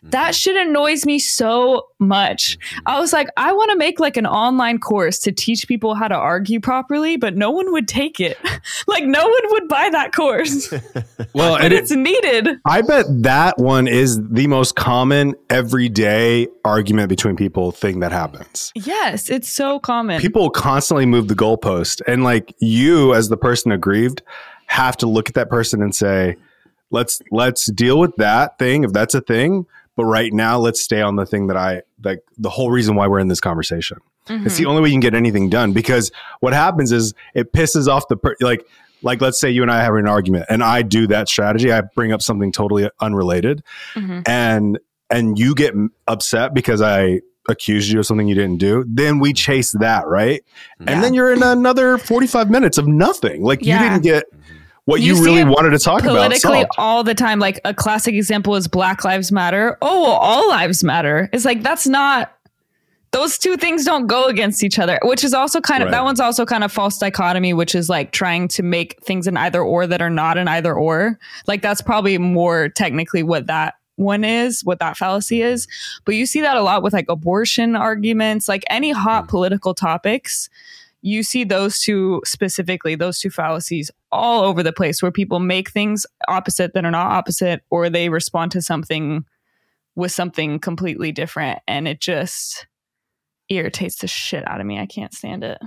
That shit annoys me so much. I was like, I want to make like an online course to teach people how to argue properly, but no one would take it. Like no one would buy that course. Well, and it's needed. I bet that one is the most common everyday argument between people thing that happens. Yes, it's so common. People constantly move the goalpost, and like you as the person aggrieved have to look at that person and say, let's deal with that thing if that's a thing. But right now, let's stay on the thing that I like, the whole reason why we're in this conversation. Mm-hmm. It's the only way you can get anything done, because what happens is it pisses off the like let's say you and I have an argument and I do that strategy. I bring up something totally unrelated, and you get upset because I accused you of something you didn't do. Then we chase that, right? Yeah. And then you're in another 45 minutes of nothing. Like you didn't get what you really wanted to talk about. Politically all the time. Like a classic example is Black Lives Matter. Oh, all lives matter. It's like, that's not, those two things don't go against each other, which is also kind of, that one's also kind of false dichotomy, which is like trying to make things an either or that are not an either or. Like that's probably more technically what that one is, what that fallacy is. But you see that a lot with like abortion arguments, like any hot political topics. You see those two specifically, those two fallacies all over the place, where people make things opposite that are not opposite, or they respond to something with something completely different. And it just irritates the shit out of me. I can't stand it.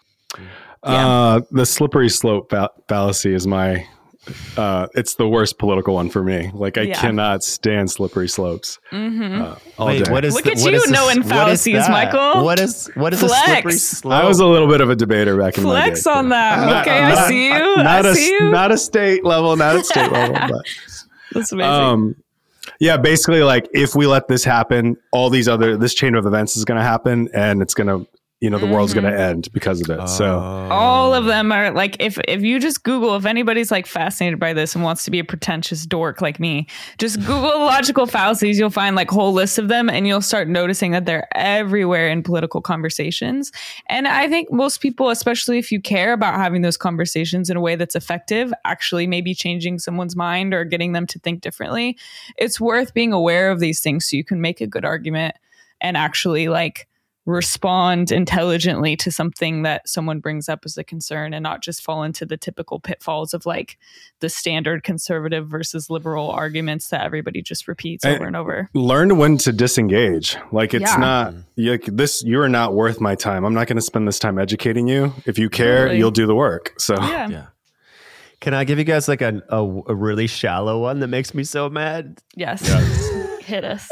The slippery slope fallacy is my, it's the worst political one for me. Like I cannot stand slippery slopes. Wait, what is Look at you knowing fallacies, Michael. What is a slippery slope? I was a little bit of a debater back in my day. Flex on that. Okay, I see you. Not a state level, but that's amazing. Yeah, basically like if we let this happen, this chain of events is going to happen, and it's going to, the world's going to end because of it. So all of them are like, if you just Google, if anybody's like fascinated by this and wants to be a pretentious dork like me, just Google logical fallacies. You'll find like whole lists of them, and you'll start noticing that they're everywhere in political conversations. And I think most people, especially if you care about having those conversations in a way that's effective, actually maybe changing someone's mind or getting them to think differently, it's worth being aware of these things so you can make a good argument and actually like respond intelligently to something that someone brings up as a concern, and not just fall into the typical pitfalls of like the standard conservative versus liberal arguments that everybody just repeats over and over. Learn when to disengage. Like it's not like this, you're not worth my time. I'm not going to spend this time educating you. If you care, you'll do the work. So yeah. Can I give you guys like a really shallow one that makes me so mad? Yes. Hit us.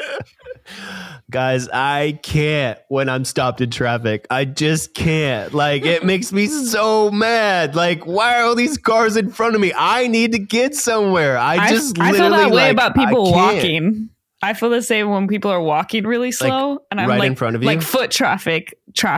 Guys, I can't when I'm stopped in traffic. I just can't. Like, it makes me so mad. Like, why are all these cars in front of me? I need to get somewhere. I feel that way about people walking. I feel the same when people are walking really slow, and I'm right like, in front of you. Like foot traffic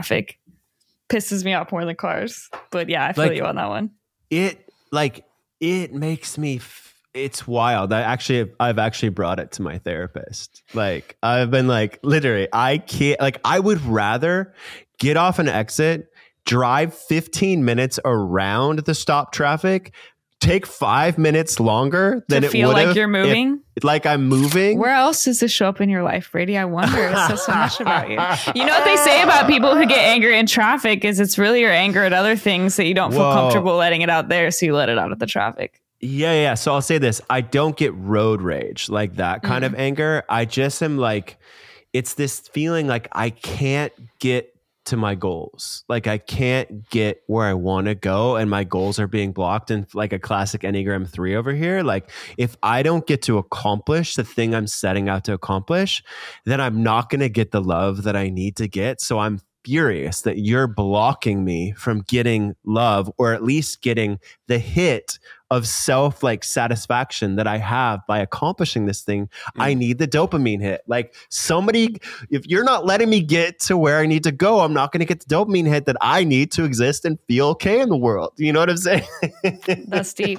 pisses me off more than cars. But yeah, I feel you on that one. It makes me. It's wild. I've actually brought it to my therapist. Like I've been like, literally, I can't, like, I would rather get off an exit, drive 15 minutes around the stop traffic, take 5 minutes longer than it would feel like you're moving. Like I'm moving. Where else does this show up in your life, Brady? I wonder. It says so much about you. You know what they say about people who get angry in traffic is it's really your anger at other things that you don't feel comfortable letting it out there, so you let it out at the traffic. Yeah. So I'll say this. I don't get road rage, like that kind of anger. I just am like, it's this feeling like I can't get to my goals. Like I can't get where I want to go, and my goals are being blocked. And like a classic Enneagram 3 over here, like if I don't get to accomplish the thing I'm setting out to accomplish, then I'm not going to get the love that I need to get. So I'm furious that you're blocking me from getting love, or at least getting the hit of self like satisfaction that I have by accomplishing this thing. I need the dopamine hit. Like somebody, if you're not letting me get to where I need to go, I'm not going to get the dopamine hit that I need to exist and feel okay in the world. You know what I'm saying? That's deep.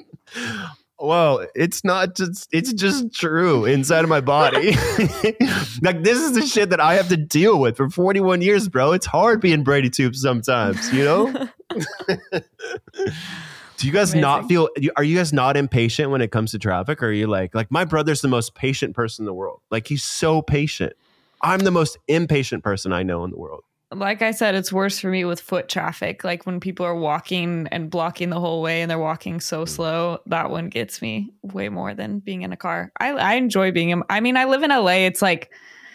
Well, it's just true inside of my body. Like this is the shit that I have to deal with for 41 years, bro. It's hard being Brady Tube sometimes, you know? Do you guys not Amazing. are you guys not impatient when it comes to traffic? Or are you like my brother's the most patient person in the world. Like he's so patient. I'm the most impatient person I know in the world. Like I said, it's worse for me with foot traffic. Like when people are walking and blocking the whole way and they're walking so slow, that one gets me way more than being in a car. I enjoy being in, I mean, I live in LA. It's like,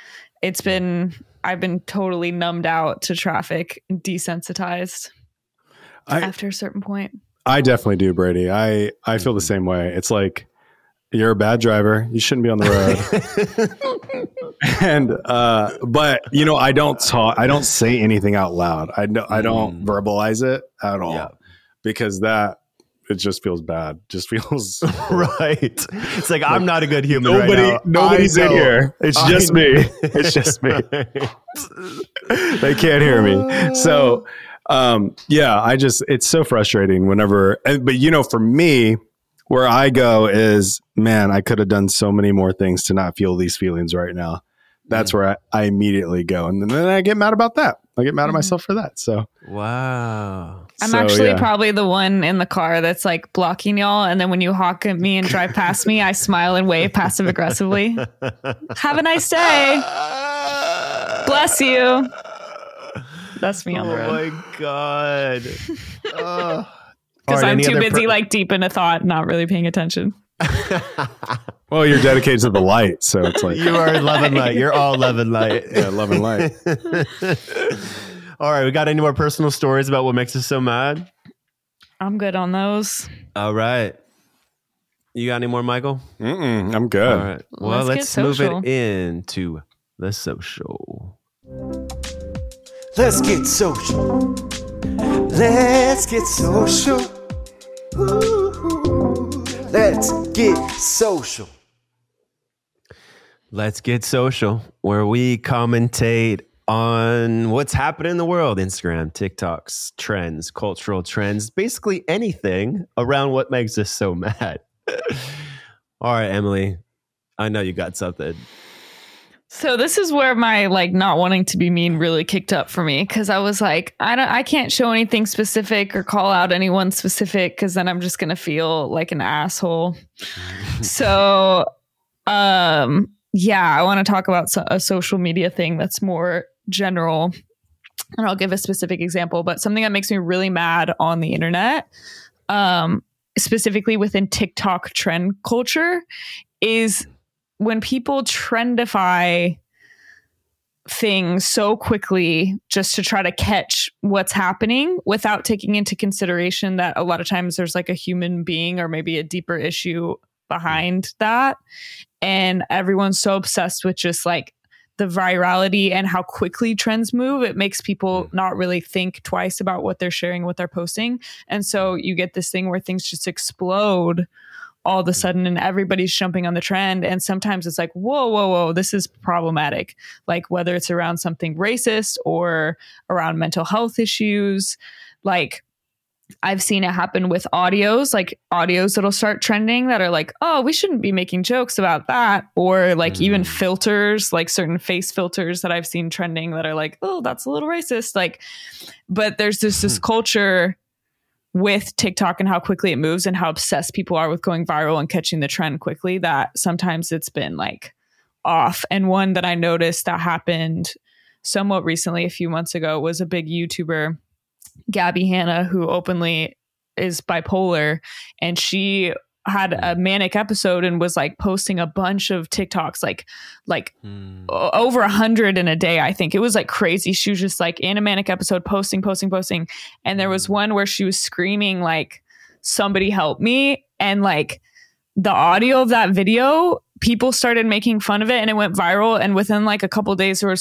I've been totally numbed out to traffic, desensitized after a certain point. I definitely do, Brady. I feel the same way. It's like, you're a bad driver. You shouldn't be on the road. And, but you know, I don't say anything out loud. I don't verbalize it at all because it just feels bad. Just feels right. It's like I'm not a good human. Nobody's in here. It's just me. It's just me. They can't hear me. So, it's so frustrating whenever, but you know, for me, where I go is, man, I could have done so many more things to not feel these feelings right now. That's where I immediately go. And then I get mad about that. I get mad at myself for that. So, wow. I'm actually probably the one in the car that's like blocking y'all. And then when you honk at me and drive past me, I smile and wave passive aggressively. Have a nice day. Bless you. That's me on the road. Oh my God. Because I'm too busy, like deep in a thought, not really paying attention. Well, you're dedicated to the light, so it's like you are love and light. You're all love and light. Yeah, love and light. All right, we got any more personal stories about what makes us so mad? I'm good on those. All right, you got any more, Michael? I'm good. All right, well, let's move it into the social. Let's get social. Let's get social. Ooh, let's get social. Let's get social, where we commentate on what's happening in the world. Instagram, TikToks, trends, cultural trends, basically anything around what makes us so mad. All right, Emily, I know you got something. So this is where my like not wanting to be mean really kicked up for me, because I was like, I can't show anything specific or call out anyone specific because then I'm just gonna feel like an asshole. So I want to talk about a social media thing that's more general, and I'll give a specific example. But something that makes me really mad on the internet, specifically within TikTok trend culture, is when people trendify things so quickly just to try to catch what's happening without taking into consideration that a lot of times there's like a human being or maybe a deeper issue behind that. And everyone's so obsessed with just like the virality and how quickly trends move. It makes people not really think twice about what they're sharing, what they're posting. And so you get this thing where things just explode all of a sudden and everybody's jumping on the trend. And sometimes it's like, whoa, this is problematic. Like whether it's around something racist or around mental health issues. Like I've seen it happen with audios that'll start trending that are like, oh, we shouldn't be making jokes about that. Or like even filters, like certain face filters that I've seen trending that are like, oh, that's a little racist. Like, but there's this culture with TikTok and how quickly it moves and how obsessed people are with going viral and catching the trend quickly, that sometimes it's been like off. And one that I noticed that happened somewhat recently, a few months ago, was a big YouTuber, Gabby Hanna, who openly is bipolar, and she had a manic episode and was like posting a bunch of TikToks, like over 100 in a day. I think it was like crazy. She was just like in a manic episode, posting. And there was one where she was screaming like, somebody help me. And like the audio of that video, people started making fun of it and it went viral. And within like a couple of days, there was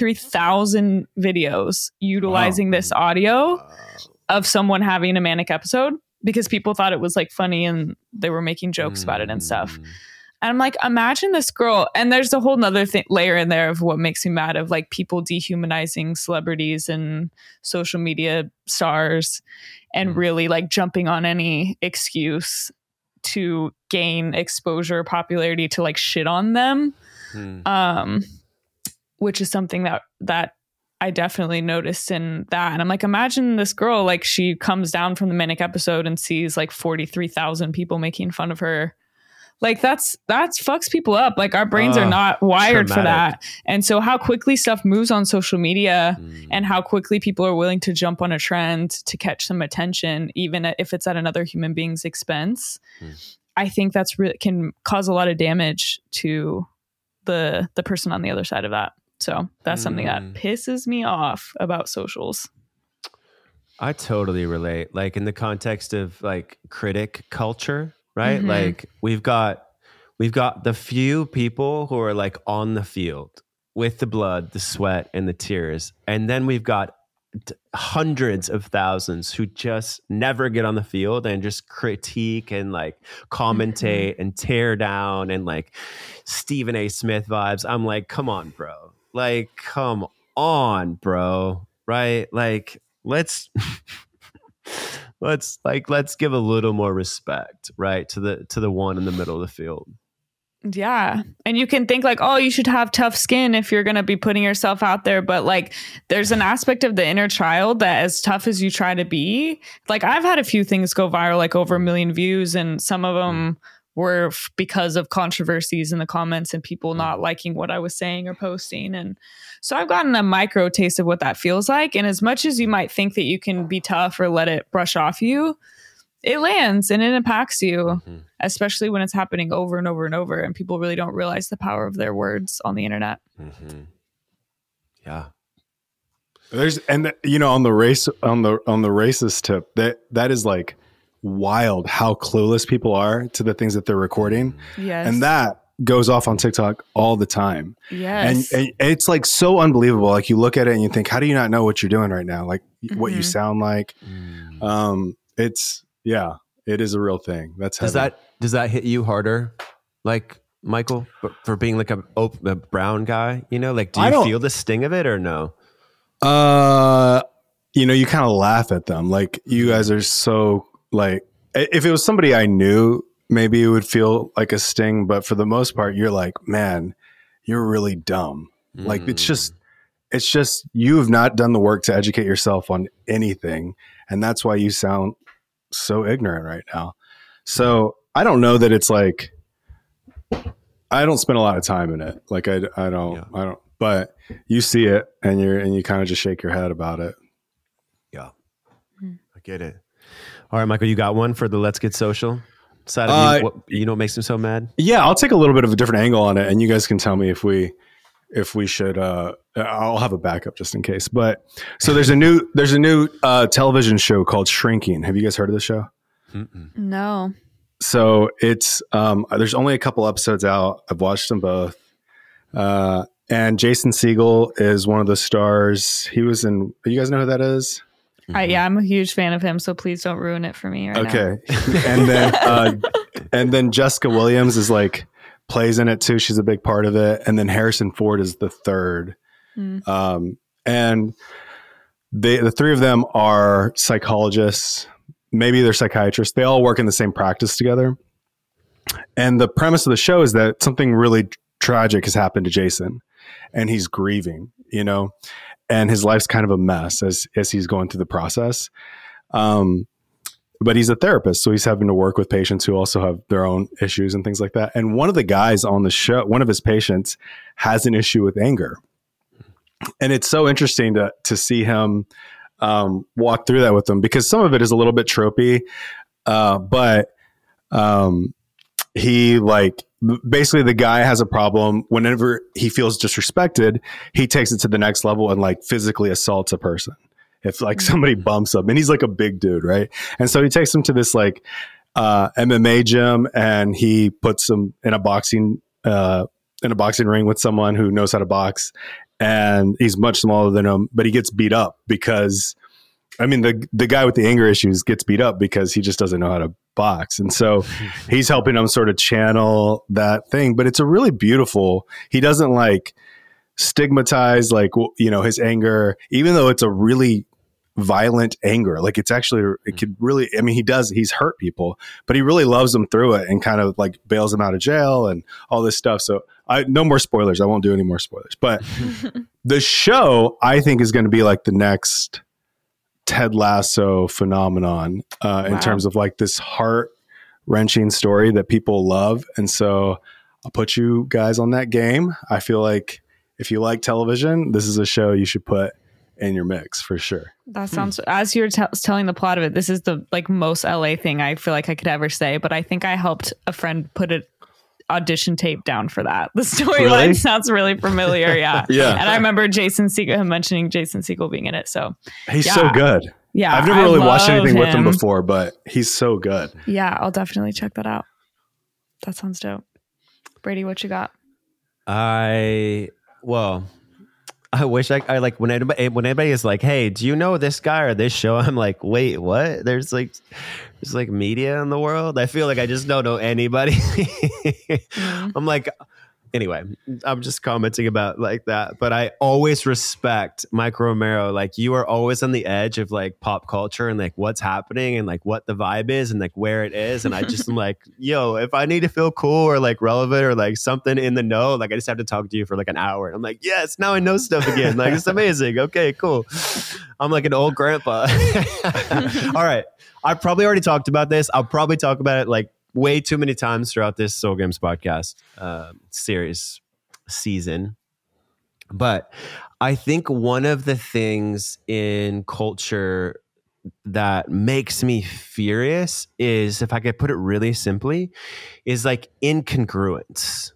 43,000 videos utilizing this audio of someone having a manic episode, because people thought it was like funny and they were making jokes about it and stuff. And I'm like, imagine this girl. And there's a whole nother layer in there of what makes me mad, of like people dehumanizing celebrities and social media stars and really like jumping on any excuse to gain exposure, popularity, to like shit on them. Which is something that I definitely noticed in that. And I'm like, imagine this girl, like she comes down from the manic episode and sees like 43,000 people making fun of her. Like that's fucks people up. Like our brains are not wired for that. And so how quickly stuff moves on social media and how quickly people are willing to jump on a trend to catch some attention, even if it's at another human being's expense. I think that's really can cause a lot of damage to the person on the other side of that. So that's something that pisses me off about socials. I totally relate. Like in the context of like critic culture, right? Like we've got the few people who are like on the field with the blood, the sweat, and the tears. And then we've got hundreds of thousands who just never get on the field and just critique and like commentate and tear down and like Stephen A. Smith vibes. I'm like, come on, bro. Like, come on, bro. Right? Like, let's give a little more respect, right, to the one in the middle of the field. Yeah. And you can think like, oh, you should have tough skin if you're going to be putting yourself out there. But like, there's an aspect of the inner child that as tough as you try to be, like I've had a few things go viral, like over 1 million views. And some of them were because of controversies in the comments and people not liking what I was saying or posting. And so I've gotten a micro taste of what that feels like. And as much as you might think that you can be tough or let it brush off you, it lands and it impacts you, especially when it's happening over and over and over. And people really don't realize the power of their words on the internet. Yeah. There's, and you know, on the racist tip, that is like wild how clueless people are to the things that they're recording. Yes. And that goes off on TikTok all the time. Yes. And it's like so unbelievable. Like you look at it and you think, how do you not know what you're doing right now? Like what you sound like. It is a real thing. That's does that hit you harder, like Michael, for being like a brown guy? You know, like do you feel the sting of it or no? You know, you kind of laugh at them. Like you guys are so like, if it was somebody I knew, maybe it would feel like a sting. But for the most part, you're like, man, you're really dumb. Like it's just you have not done the work to educate yourself on anything, and that's why you sound so ignorant right now. So I don't know that it's like, I don't spend a lot of time in it. Like I don't, but you see it and you kind of just shake your head about it. Yeah. I get it. All right, Michael, you got one for the Let's Get Social side of you know what makes him so mad? Yeah, I'll take a little bit of a different angle on it and you guys can tell me if we should, I'll have a backup just in case. But so there's a new television show called Shrinking. Have you guys heard of the show? No. So it's, there's only a couple episodes out. I've watched them both. And Jason Segel is one of the stars. He was in, you guys know who that is? I'm a huge fan of him, so please don't ruin it for me right now. Okay. And then Jessica Williams is like, plays in it too. She's a big part of it. And then Harrison Ford is the third. And the three of them are psychologists. Maybe they're psychiatrists. They all work in the same practice together. And the premise of the show is that something really tragic has happened to Jason and he's grieving, you know, and his life's kind of a mess as he's going through the process. But he's a therapist, so he's having to work with patients who also have their own issues and things like that. And one of the guys on the show, one of his patients, has an issue with anger. And it's so interesting to see him walk through that with them, because some of it is a little bit tropey, but he like basically the guy has a problem whenever he feels disrespected, he takes it to the next level and like physically assaults a person. If like somebody bumps him, and he's like a big dude, right? And so he takes him to this like MMA gym, and he puts him in a boxing ring with someone who knows how to box, and he's much smaller than him, but he gets beat up because, I mean, the guy with the anger issues gets beat up because he just doesn't know how to box, and so he's helping him sort of channel that thing. But it's a really beautiful. He doesn't like stigmatize like, you know, his anger, even though it's a really violent anger. Like it's actually, it could really, I mean, he's hurt people, but he really loves them through it and kind of like bails them out of jail and all this stuff. So no more spoilers. I won't do any more spoilers, but The show, I think, is going to be like the next Ted Lasso phenomenon in terms of like this heart-wrenching story that people love. And so I'll put you guys on that game. I feel like if you like television, this is a show you should put in your mix for sure. That sounds, as you're telling the plot of it, this is the like most LA thing I feel like I could ever say, but I think I helped a friend put an audition tape down for that. The storyline sounds really familiar. Yeah. Yeah. And I remember him mentioning Jason Segel being in it. So he's so good. Yeah. I've never really watched anything with him before, but he's so good. Yeah. I'll definitely check that out. That sounds dope. Brady, what you got? I wish I like when anybody is like, hey, do you know this guy or this show? I'm like, wait, what? There's like media in the world. I feel like I just don't know anybody. I'm like, anyway, I'm just commenting about like that. But I always respect Mike Romero. Like, you are always on the edge of like pop culture and like what's happening and like what the vibe is and like where it is. And I just am like, yo, if I need to feel cool or like relevant or like something in the know, like I just have to talk to you for like an hour. And I'm like, yes, now I know stuff again. Like, it's amazing. Okay, cool. I'm like an old grandpa. All right. I've probably already talked about this. I'll probably talk about it like way too many times throughout this Soul Games podcast season. But I think one of the things in culture that makes me furious is, if I could put it really simply, is like incongruence.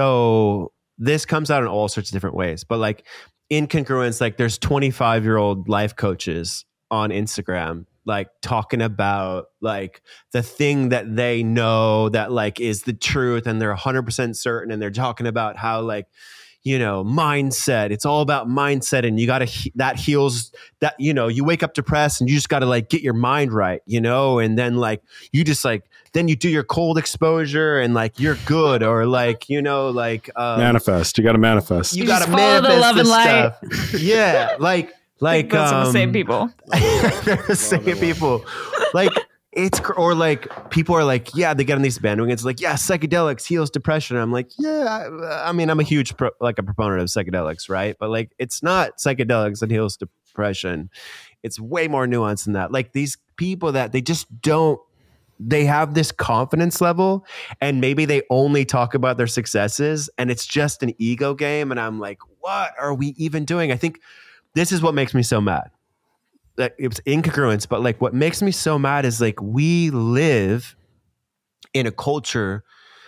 So this comes out in all sorts of different ways, but like incongruence, like there's 25-year-old life coaches on Instagram like talking about like the thing that they know that like is the truth and they're 100% certain, and they're talking about how like, you know, mindset, it's all about mindset, and you got to that heals that, you know, you wake up depressed and you just got to like get your mind right, you know, and then like you just like then you do your cold exposure and like you're good, or like, you know, like manifest, you got to manifest, you got to manifest the love and light stuff. Yeah, like those are the same people. They're the same people. Like it's, or like people are like, yeah, they get on these bandwagons. It's like, yeah, psychedelics heals depression. I'm like, yeah, I mean, I'm a huge a proponent of psychedelics, right? But like, it's not psychedelics that heals depression. It's way more nuanced than that. Like these people that they just don't, they have this confidence level, and maybe they only talk about their successes, and it's just an ego game. And I'm like, what are we even doing? I think this is what makes me so mad. That it was incongruence, but like what makes me so mad is like we live in a culture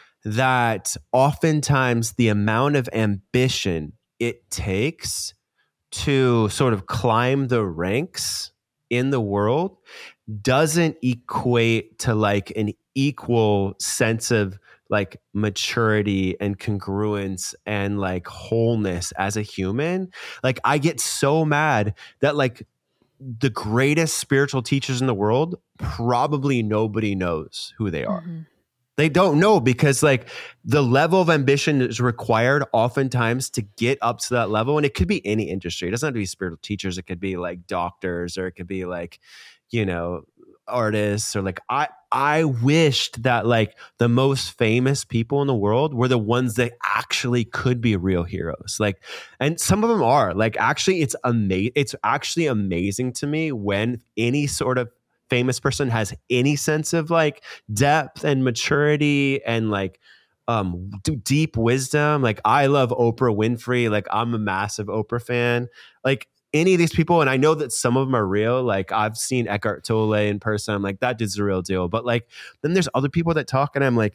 that oftentimes the amount of ambition it takes to sort of climb the ranks in the world doesn't equate to like an equal sense of like maturity and congruence and like wholeness as a human. Like I get so mad that like the greatest spiritual teachers in the world, probably nobody knows who they are. Mm-hmm. They don't know, because like the level of ambition is required oftentimes to get up to that level. And it could be any industry. It doesn't have to be spiritual teachers. It could be like doctors, or it could be like, you know, artists, or like I wished that like the most famous people in the world were the ones that actually could be real heroes. Like, and some of them are like, actually it's amazing. It's actually amazing to me when any sort of famous person has any sense of like depth and maturity and like deep wisdom. Like I love Oprah Winfrey. Like I'm a massive Oprah fan. Like any of these people, and I know that some of them are real. Like I've seen Eckhart Tolle in person. I'm like, that dude's the real deal. But like, then there's other people that talk, and I'm like,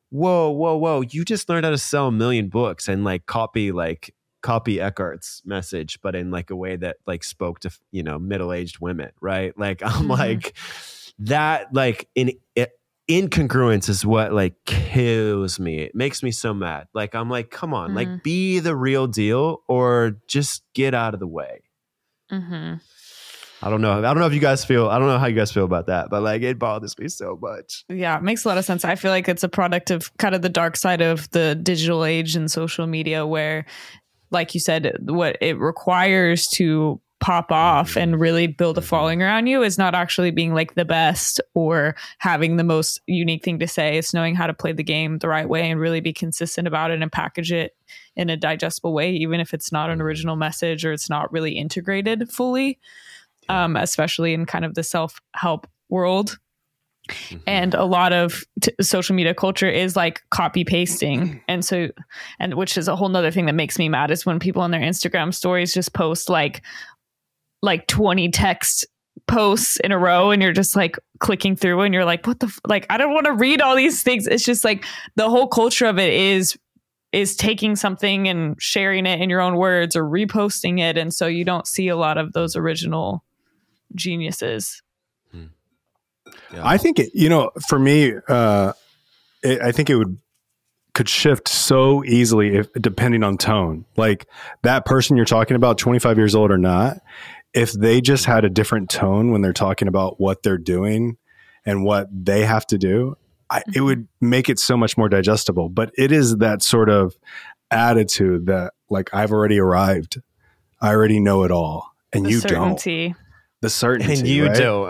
whoa. You just learned how to sell 1 million books and like copy Eckhart's message, but in like a way that like spoke to, you know, middle-aged women. Right. Like I'm like that, like incongruence is what like kills me. It makes me so mad. Like, I'm like, come on, like be the real deal or just get out of the way. Mm-hmm. I don't know if you guys feel, I don't know how you guys feel about that, but like it bothers me so much. Yeah, it makes a lot of sense. I feel like it's a product of kind of the dark side of the digital age and social media, where, like you said, what it requires to pop off and really build a following around you is not actually being like the best or having the most unique thing to say. It's knowing how to play the game the right way and really be consistent about it and package it in a digestible way, even if it's not an original message or it's not really integrated fully, especially in kind of the self-help world. And a lot of social media culture is like copy pasting. And which is a whole nother thing that makes me mad is when people on their Instagram stories just post like 20 text posts in a row and you're just like clicking through and you're like, what the, like, I don't want to read all these things. It's just like the whole culture of it is taking something and sharing it in your own words or reposting it. And so you don't see a lot of those original geniuses. Yeah. I think for me, I think it could shift so easily depending on tone. Like that person you're talking about, 25 years old or not, if they just had a different tone when they're talking about what they're doing and what they have to do, it would make it so much more digestible. But it is that sort of attitude that like, I've already arrived. I already know it all. And you don't. The certainty, and you right? don't.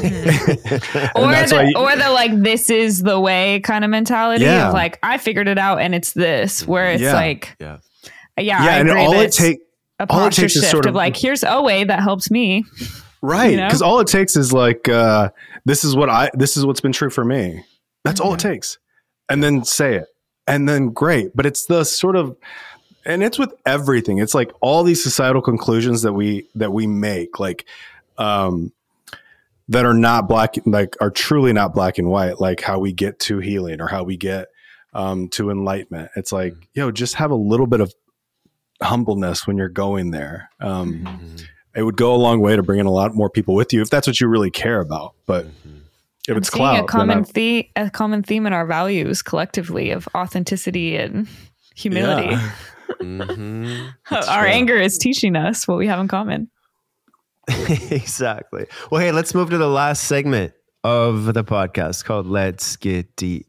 or the like, this is the way kind of mentality of like, I figured it out and it's this, where it's like, I and agree all that it takes a posture shift is sort of like, here's a way that helps me. Right. Because all it takes is like, this is what's been true for me. That's all it takes. And then say it. And then great. But it's the sort of, and it's with everything. It's like all these societal conclusions that we make, like, that are not black, like are truly not black and white, like how we get to healing or how we get to enlightenment. It's like, just have a little bit of humbleness when you're going there. It would go a long way to bring in a lot more people with you if that's what you really care about. But if it's clout, a common theme in our values collectively of authenticity and humility. Yeah. Our anger is teaching us what we have in common. Exactly. Well, hey, let's move to the last segment of the podcast called Let's Get Deep.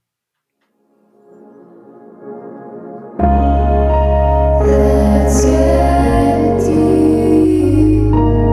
Let's get deep.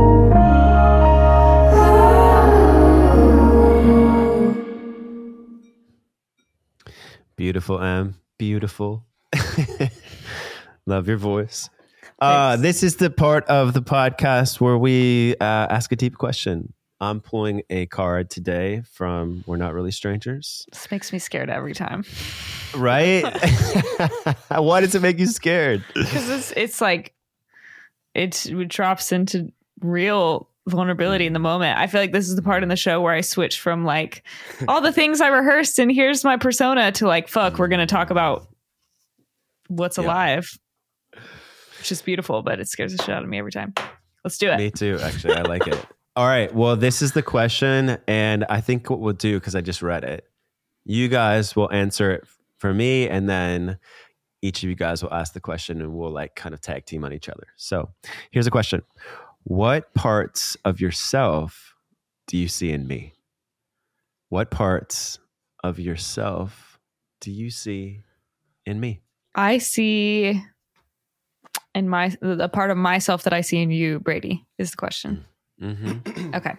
Beautiful, Em. Beautiful. Love your voice. This is the part of the podcast where we ask a deep question. I'm pulling a card today from We're Not Really Strangers. This makes me scared every time. Right? Why does it make you scared? Because it's like, it drops into real vulnerability in the moment. I feel like this is the part in the show where I switch from like all the things I rehearsed and here's my persona to like, fuck, we're going to talk about what's alive. Which is beautiful, but it scares the shit out of me every time. Let's do it. Me too, actually. I like it. All right. Well, this is the question. And I think what we'll do, because I just read it, you guys will answer it for me. And then each of you guys will ask the question and we'll like kind of tag team on each other. So here's a question. What parts of yourself do you see in me? What parts of yourself do you see in me? I see... And the part of myself that I see in you, Brady, is the question. Mm-hmm. Okay.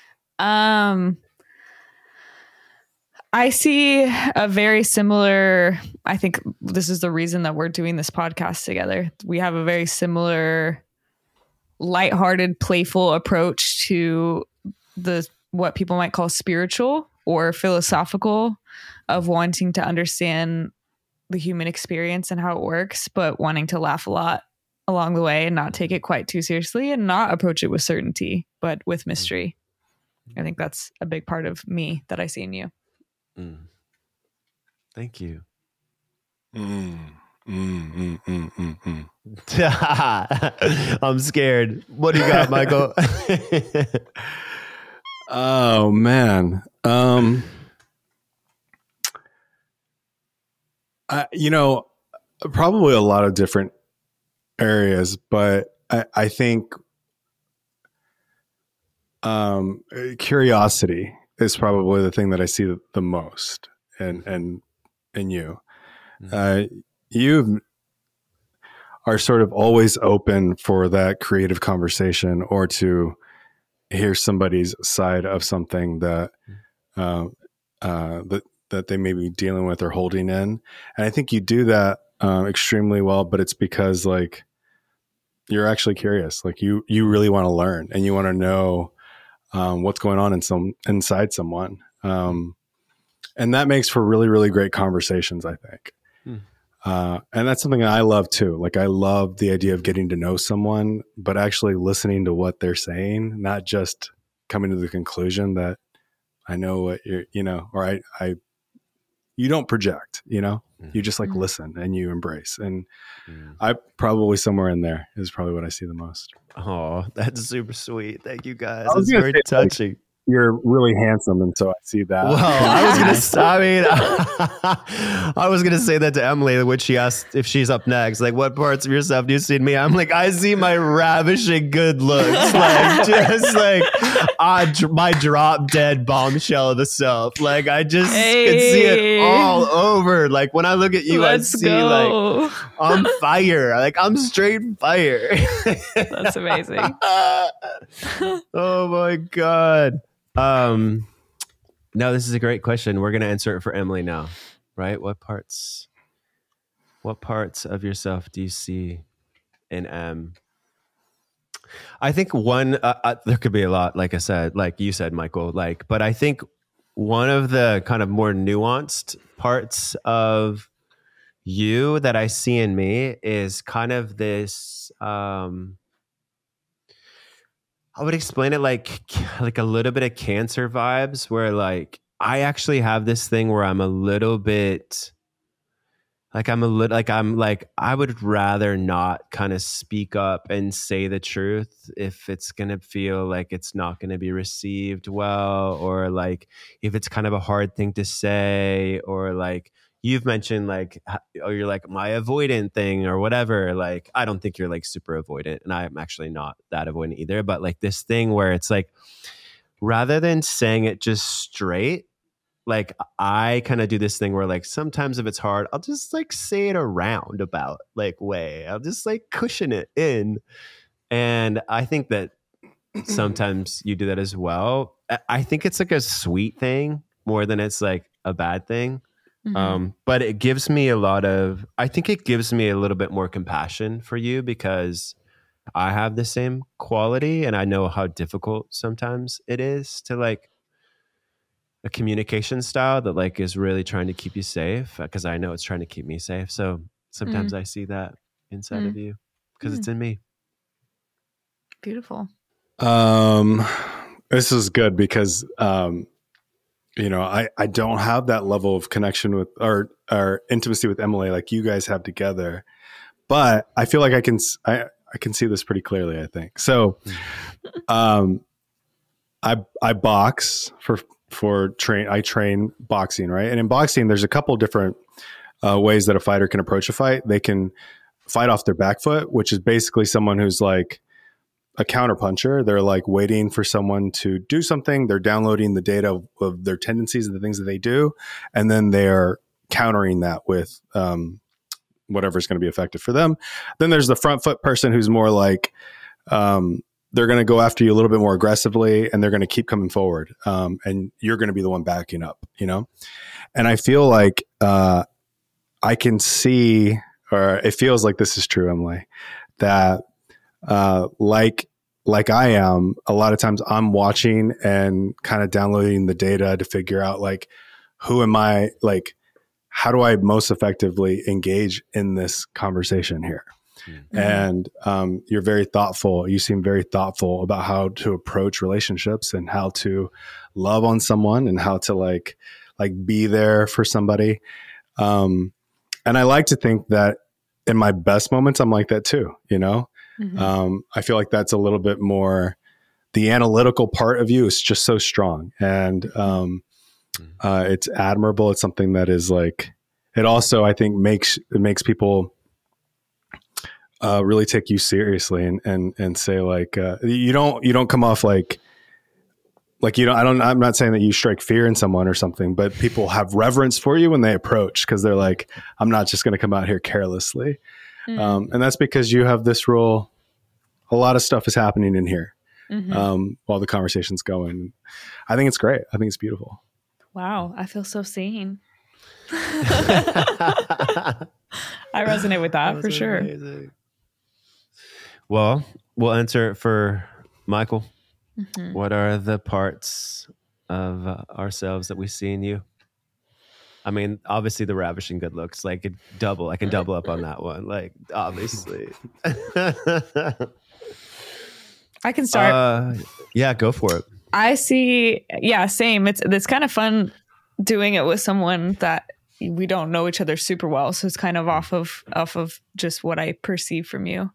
I see a very similar, I think this is the reason that we're doing this podcast together. We have a very similar lighthearted, playful approach to what people might call spiritual or philosophical, of wanting to understand the human experience and how it works, but wanting to laugh a lot along the way and not take it quite too seriously and not approach it with certainty, but with mystery. I think that's a big part of me that I see in you. Thank you. I'm scared. What do you got, Michael? Oh, man. Probably a lot of different areas, but I think curiosity is probably the thing that I see the most in you. You've are sort of always open for that creative conversation or to hear somebody's side of something that that they may be dealing with or holding in. And I think you do that extremely well, but it's because like you're actually curious. Like you really want to learn and you want to know what's going on inside someone. And that makes for really, really great conversations, I think. And that's something I love too. Like I love the idea of getting to know someone, but actually listening to what they're saying, not just coming to the conclusion that I know what you're, or you don't project, you just like listen and you embrace. And I probably somewhere in there is probably what I see the most. Oh, that's super sweet. Thank you guys. It's very touching. You're really handsome, and so I see that. Well, I was gonna say that to Emily when she asked if she's up next. Like, what parts of yourself do you see in me? I'm like, I see my ravishing good looks, like just like my drop dead bombshell of the self. Like, I just can see it all over. Like when I look at you, I see like I'm fire. Like I'm straight fire. That's amazing. Oh my God. No, this is a great question. We're going to answer it for Emily now, right? What parts of yourself do you see in M? I think one, there could be a lot, like I said, like you said, Michael, but I think one of the kind of more nuanced parts of you that I see in me is kind of this, I would explain it like a little bit of Cancer vibes, where like I actually have this thing where I'm a little bit like I would rather not kind of speak up and say the truth if it's going to feel like it's not going to be received well, or like if it's kind of a hard thing to say, or like you've mentioned like, oh, you're like my avoidant thing or whatever. Like, I don't think you're like super avoidant, and I'm actually not that avoidant either. But like this thing where it's like, rather than saying it just straight, like I kind of do this thing where like sometimes if it's hard, I'll just like say it a roundabout like way. I'll just like cushion it in. And I think that sometimes you do that as well. I think it's like a sweet thing more than it's like a bad thing. But it gives me I think it gives me a little bit more compassion for you, because I have the same quality and I know how difficult sometimes it is to like a communication style that like is really trying to keep you safe, because I know it's trying to keep me safe. So sometimes I see that inside of you because it's in me. Beautiful. This is good because, I don't have that level of connection with or intimacy with Emily like you guys have together, but I feel like I can see this pretty clearly, I think. So, I box I train boxing, right? And in boxing, there's a couple different ways that a fighter can approach a fight. They can fight off their back foot, which is basically someone who's like a counterpuncher. They're like waiting for someone to do something. They're downloading the data of their tendencies and the things that they do. And then they're countering that with whatever's going to be effective for them. Then there's the front foot person who's more like, they're going to go after you a little bit more aggressively, and they're going to keep coming forward. And you're going to be the one backing up, And I feel like I can see, or it feels like this is true, Emily, that like I am, a lot of times I'm watching and kind of downloading the data to figure out like, who am I, like, how do I most effectively engage in this conversation here? Mm-hmm. And you're very thoughtful. You seem very thoughtful about how to approach relationships and how to love on someone and how to like be there for somebody. And I like to think that in my best moments, I'm like that too, Mm-hmm. I feel like that's a little bit more, the analytical part of you is just so strong, and it's admirable. It's something that is like, it also, I think makes people really take you seriously and say like, you don't come off like, I'm not saying that you strike fear in someone or something, but people have reverence for you when they approach, because they're like, I'm not just going to come out here carelessly. And that's because you have this rule. A lot of stuff is happening in here while the conversation's going. I think it's great. I think it's beautiful. Wow, I feel so seen. I resonate with that for sure. Amazing. Well, we'll answer it for Michael. What are the parts of ourselves that we see in you? I mean, obviously the ravishing good looks. Like I can double up on that one. Like obviously. I can start. Yeah, go for it. I see. Yeah, same. It's kind of fun doing it with someone that we don't know each other super well. So it's kind of off of just what I perceive from you.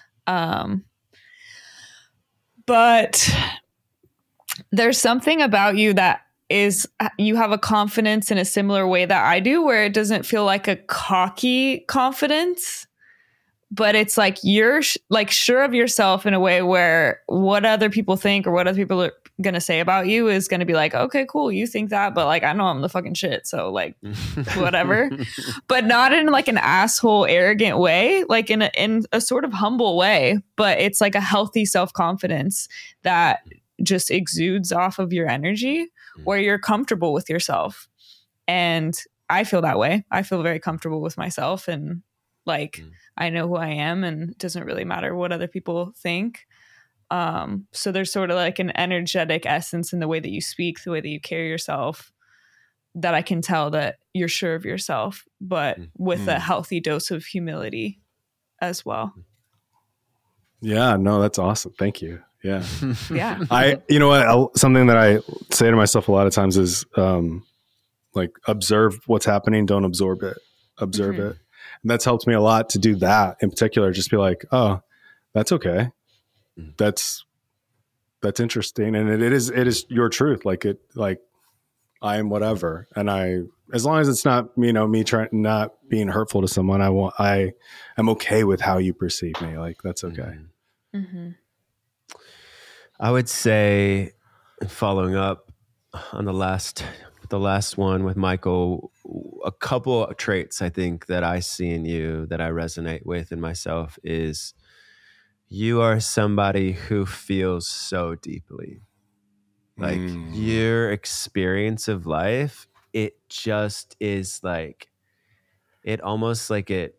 But there's something about you that is, you have a confidence in a similar way that I do, where it doesn't feel like a cocky confidence, but it's like you're like sure of yourself in a way where what other people think or what other people are going to say about you is going to be like, okay, cool, you think that, but like I know I'm the fucking shit, so like whatever. But not in like an asshole arrogant way, like in a sort of humble way, but it's like a healthy self-confidence that just exudes off of your energy, where you're comfortable with yourself. And I feel that way. I feel very comfortable with myself, and like I know who I am, and it doesn't really matter what other people think. So there's sort of like an energetic essence in the way that you speak, the way that you carry yourself, that I can tell that you're sure of yourself, but with a healthy dose of humility as well. Yeah, no, that's awesome. Thank you. Yeah. Yeah. You know what? Something that I say to myself a lot of times is like observe what's happening. Don't absorb it. Observe it. And that's helped me a lot to do that in particular. Just be like, oh, that's okay. That's interesting. And it is your truth. Like I am whatever. And as long as it's not, me trying, not being hurtful to someone, I am okay with how you perceive me. Like that's okay. I would say, following up on the last one with Michael, a couple of traits I think that I see in you that I resonate with in myself is you are somebody who feels so deeply. Like your experience of life, it just is like, it almost like it,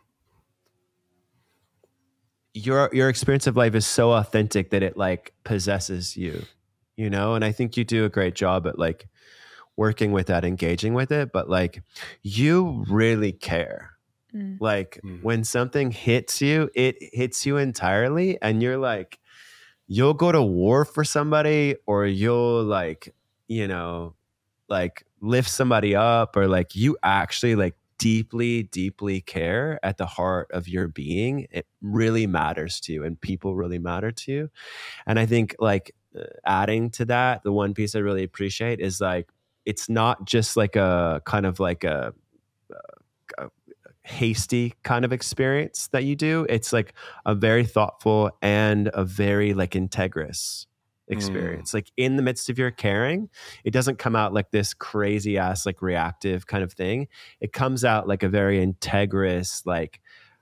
your experience of life is so authentic that it like possesses you, and I think you do a great job at like working with that, engaging with it, but like you really care. Like when something hits you, it hits you entirely, and you're like, you'll go to war for somebody, or you'll like, like lift somebody up, or like you actually like deeply, deeply care at the heart of your being. It really matters to you, and people really matter to you. And I think like adding to that, the one piece I really appreciate is like, it's not just like a kind of like a hasty kind of experience that you do. It's like a very thoughtful and a very like integrous experience. Like in the midst of your caring, it doesn't come out like this crazy ass like reactive kind of thing. It comes out like a very integrous, like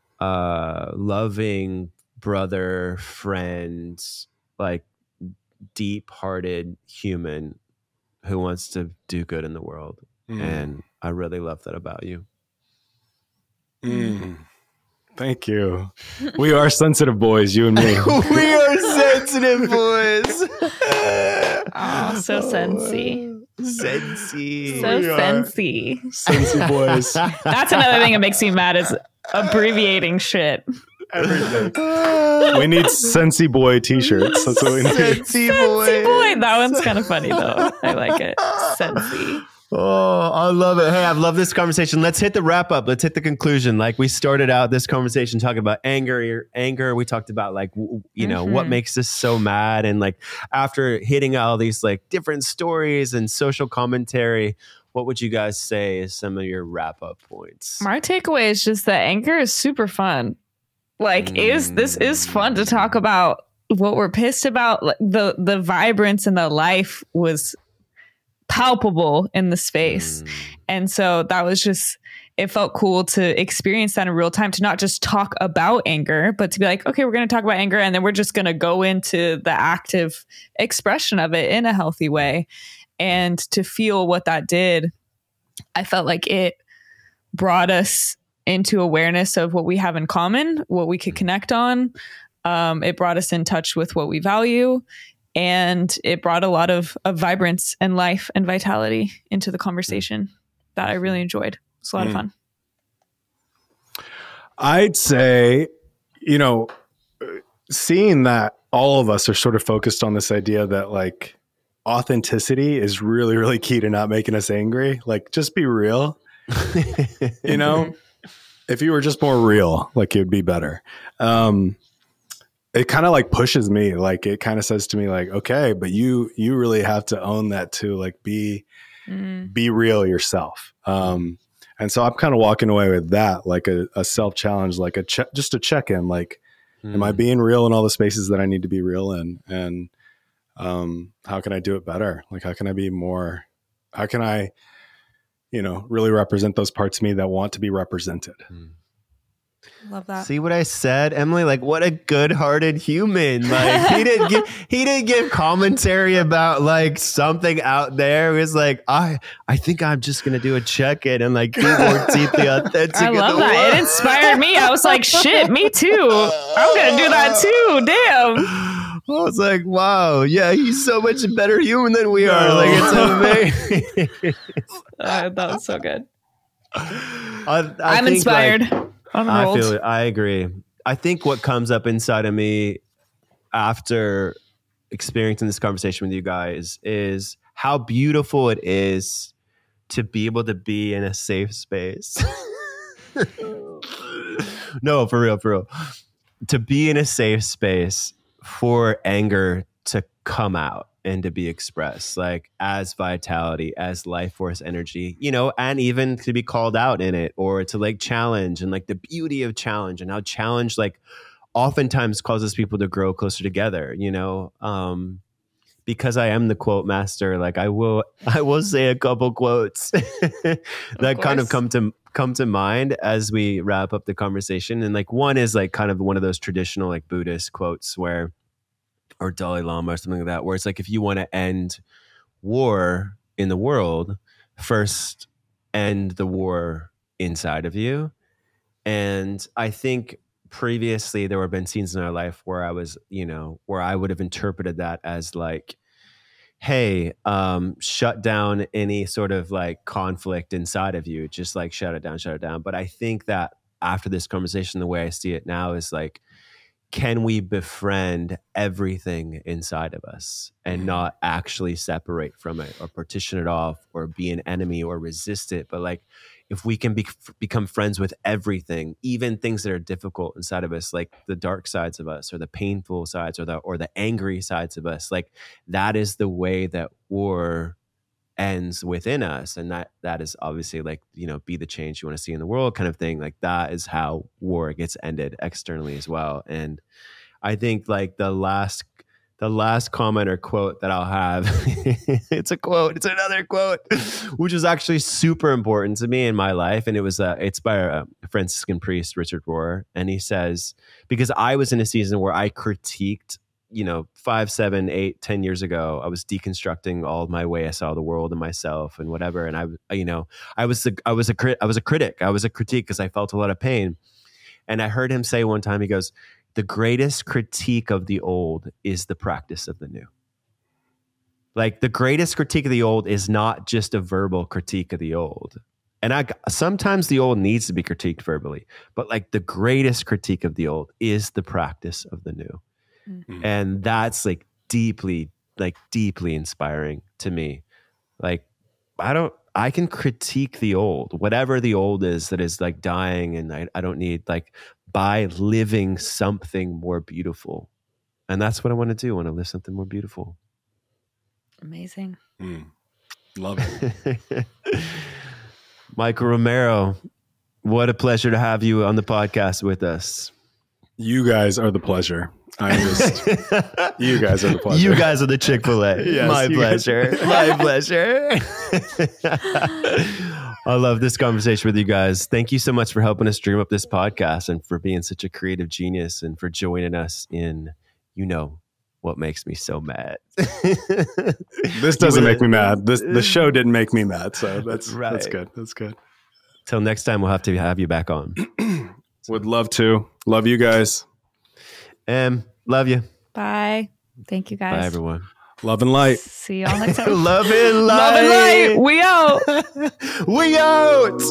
loving brother, friend, like deep-hearted human who wants to do good in the world. And I really love that about you. Thank you. We are sensitive boys, you and me. We are sensitive boys. Oh, so sensy. Sensy. So sensy. Sensy boys. That's another thing that makes me mad, is abbreviating shit. Everything. We need Sensy Boy t-shirts. That's what we need. Sensy boy. Sensy boy. That one's kind of funny though. I like it. Sensy. Oh, I love it. Hey, I've loved this conversation. Let's hit the wrap up. Let's hit the conclusion. Like we started out this conversation talking about anger. We talked about like, what makes us so mad. And like after hitting all these like different stories and social commentary, what would you guys say is some of your wrap up points? My takeaway is just that anger is super fun. Like this is fun to talk about what we're pissed about. Like the vibrance and the life was palpable in the space. And so that was just, it felt cool to experience that in real time, to not just talk about anger, but to be like, okay, we're going to talk about anger, and then we're just going to go into the active expression of it in a healthy way. And to feel what that did, I felt like it brought us into awareness of what we have in common, what we could connect on. It brought us in touch with what we value, and it brought a lot of vibrance and life and vitality into the conversation that I really enjoyed. It's a lot of fun. I'd say, seeing that all of us are sort of focused on this idea that like authenticity is really, really key to not making us angry. Like, just be real. If you were just more real, like, it would be better. It kind of like pushes me, like it kind of says to me like, okay, but you really have to own that too. Like be real yourself. And so I'm kind of walking away with that, like a self-challenge, like just a check-in, like, am I being real in all the spaces that I need to be real in? And how can I do it better? Like, how can I really represent those parts of me that want to be represented? Love that. See what I said, Emily? Like, what a good-hearted human. Like, he didn't give commentary about like something out there. He was like, I think I'm just gonna do a check-in and like be more deeply authentic. I love that. It inspired me. I was like, shit, me too. I'm gonna do that too. Damn. I was like, wow, yeah, he's so much better human than we are. Like, it's amazing. That was so good. I'm inspired. I agree. I think what comes up inside of me after experiencing this conversation with you guys is how beautiful it is to be able to be in a safe space. No, for real. To be in a safe space for anger to come out and to be expressed, like as vitality, as life force energy, and even to be called out in it, or to like challenge, and like the beauty of challenge, and how challenge like oftentimes causes people to grow closer together, because I am the quote master. Like I will say a couple quotes that kind of come to mind as we wrap up the conversation. And like one is like kind of one of those traditional like Buddhist quotes or Dalai Lama or something like that, where it's like, if you want to end war in the world, first end the war inside of you. And I think previously there have been scenes in our life where I was, where I would have interpreted that as like, hey, shut down any sort of like conflict inside of you, just like shut it down. But I think that after this conversation, the way I see it now is like, can we befriend everything inside of us and not actually separate from it or partition it off or be an enemy or resist it? But like, if we can become friends with everything, even things that are difficult inside of us, like the dark sides of us or the painful sides or the angry sides of us, like that is the way that war ends within us. And that is obviously like, be the change you want to see in the world kind of thing. Like that is how war gets ended externally as well. And I think like the last comment or quote that I'll have, it's another quote, which is actually super important to me in my life. And it's by a Franciscan priest, Richard Rohr. And he says, because I was in a season where I critiqued 5, 7, 8, 10 years ago, I was deconstructing all of my way I saw the world and myself and whatever. And I was a critic. I was a critique because I felt a lot of pain. And I heard him say one time, he goes, the greatest critique of the old is the practice of the new. Like the greatest critique of the old is not just a verbal critique of the old. And sometimes the old needs to be critiqued verbally, but like the greatest critique of the old is the practice of the new. Mm-hmm. And that's like deeply inspiring to me. Like, I can critique the old, whatever the old is that is like dying. And I don't need by living something more beautiful. And that's what I want to do. I want to live something more beautiful. Amazing. Love it. Michael Romero, what a pleasure to have you on the podcast with us. You guys are the pleasure. You guys are the pleasure. You guys are the Chick-fil-A. Yes, my pleasure. My pleasure. I love this conversation with you guys. Thank you so much for helping us dream up this podcast and for being such a creative genius and for joining us in, what makes me so mad. This doesn't make me mad. The show didn't make me mad. So that's good. That's good. Till next time, we'll have to have you back on. Would love to. Love you guys. Love you. Bye. Thank you, guys. Bye, everyone. Love and light. See y'all next time. Love and light. Love and light. We out. We out.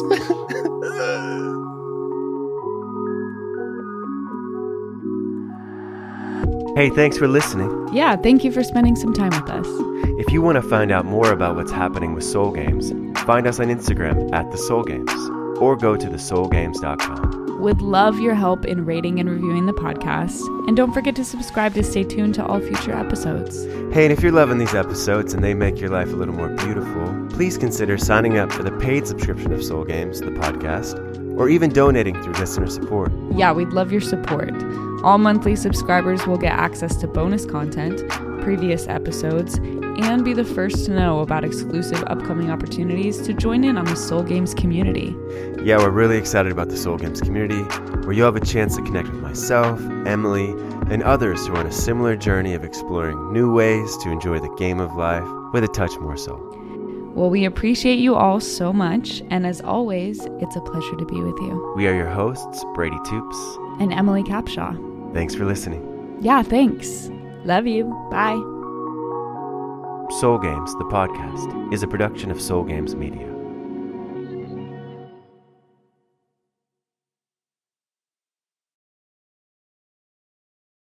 Hey, thanks for listening. Yeah, thank you for spending some time with us. If you want to find out more about what's happening with Soul Games, find us on Instagram at The Soul Games or go to thesoulgames.com. Would love your help in rating and reviewing the podcast. And don't forget to subscribe to stay tuned to all future episodes. Hey, and if you're loving these episodes and they make your life a little more beautiful, please consider signing up for the paid subscription of Soul Games, the podcast, or even donating through listener support. Yeah, we'd love your support. All monthly subscribers will get access to bonus content, previous episodes, and be the first to know about exclusive upcoming opportunities to join in on the Soul Games community. Yeah, we're really excited about the Soul Games community, where you'll have a chance to connect with myself, Emily, and others who are on a similar journey of exploring new ways to enjoy the game of life with a touch more soul. Well, we appreciate you all so much, and as always, it's a pleasure to be with you. We are your hosts, Brady Toops and Emily Capshaw. Thanks for listening. Yeah, thanks. Love you. Bye. Soul Games, the podcast, is a production of Soul Games Media.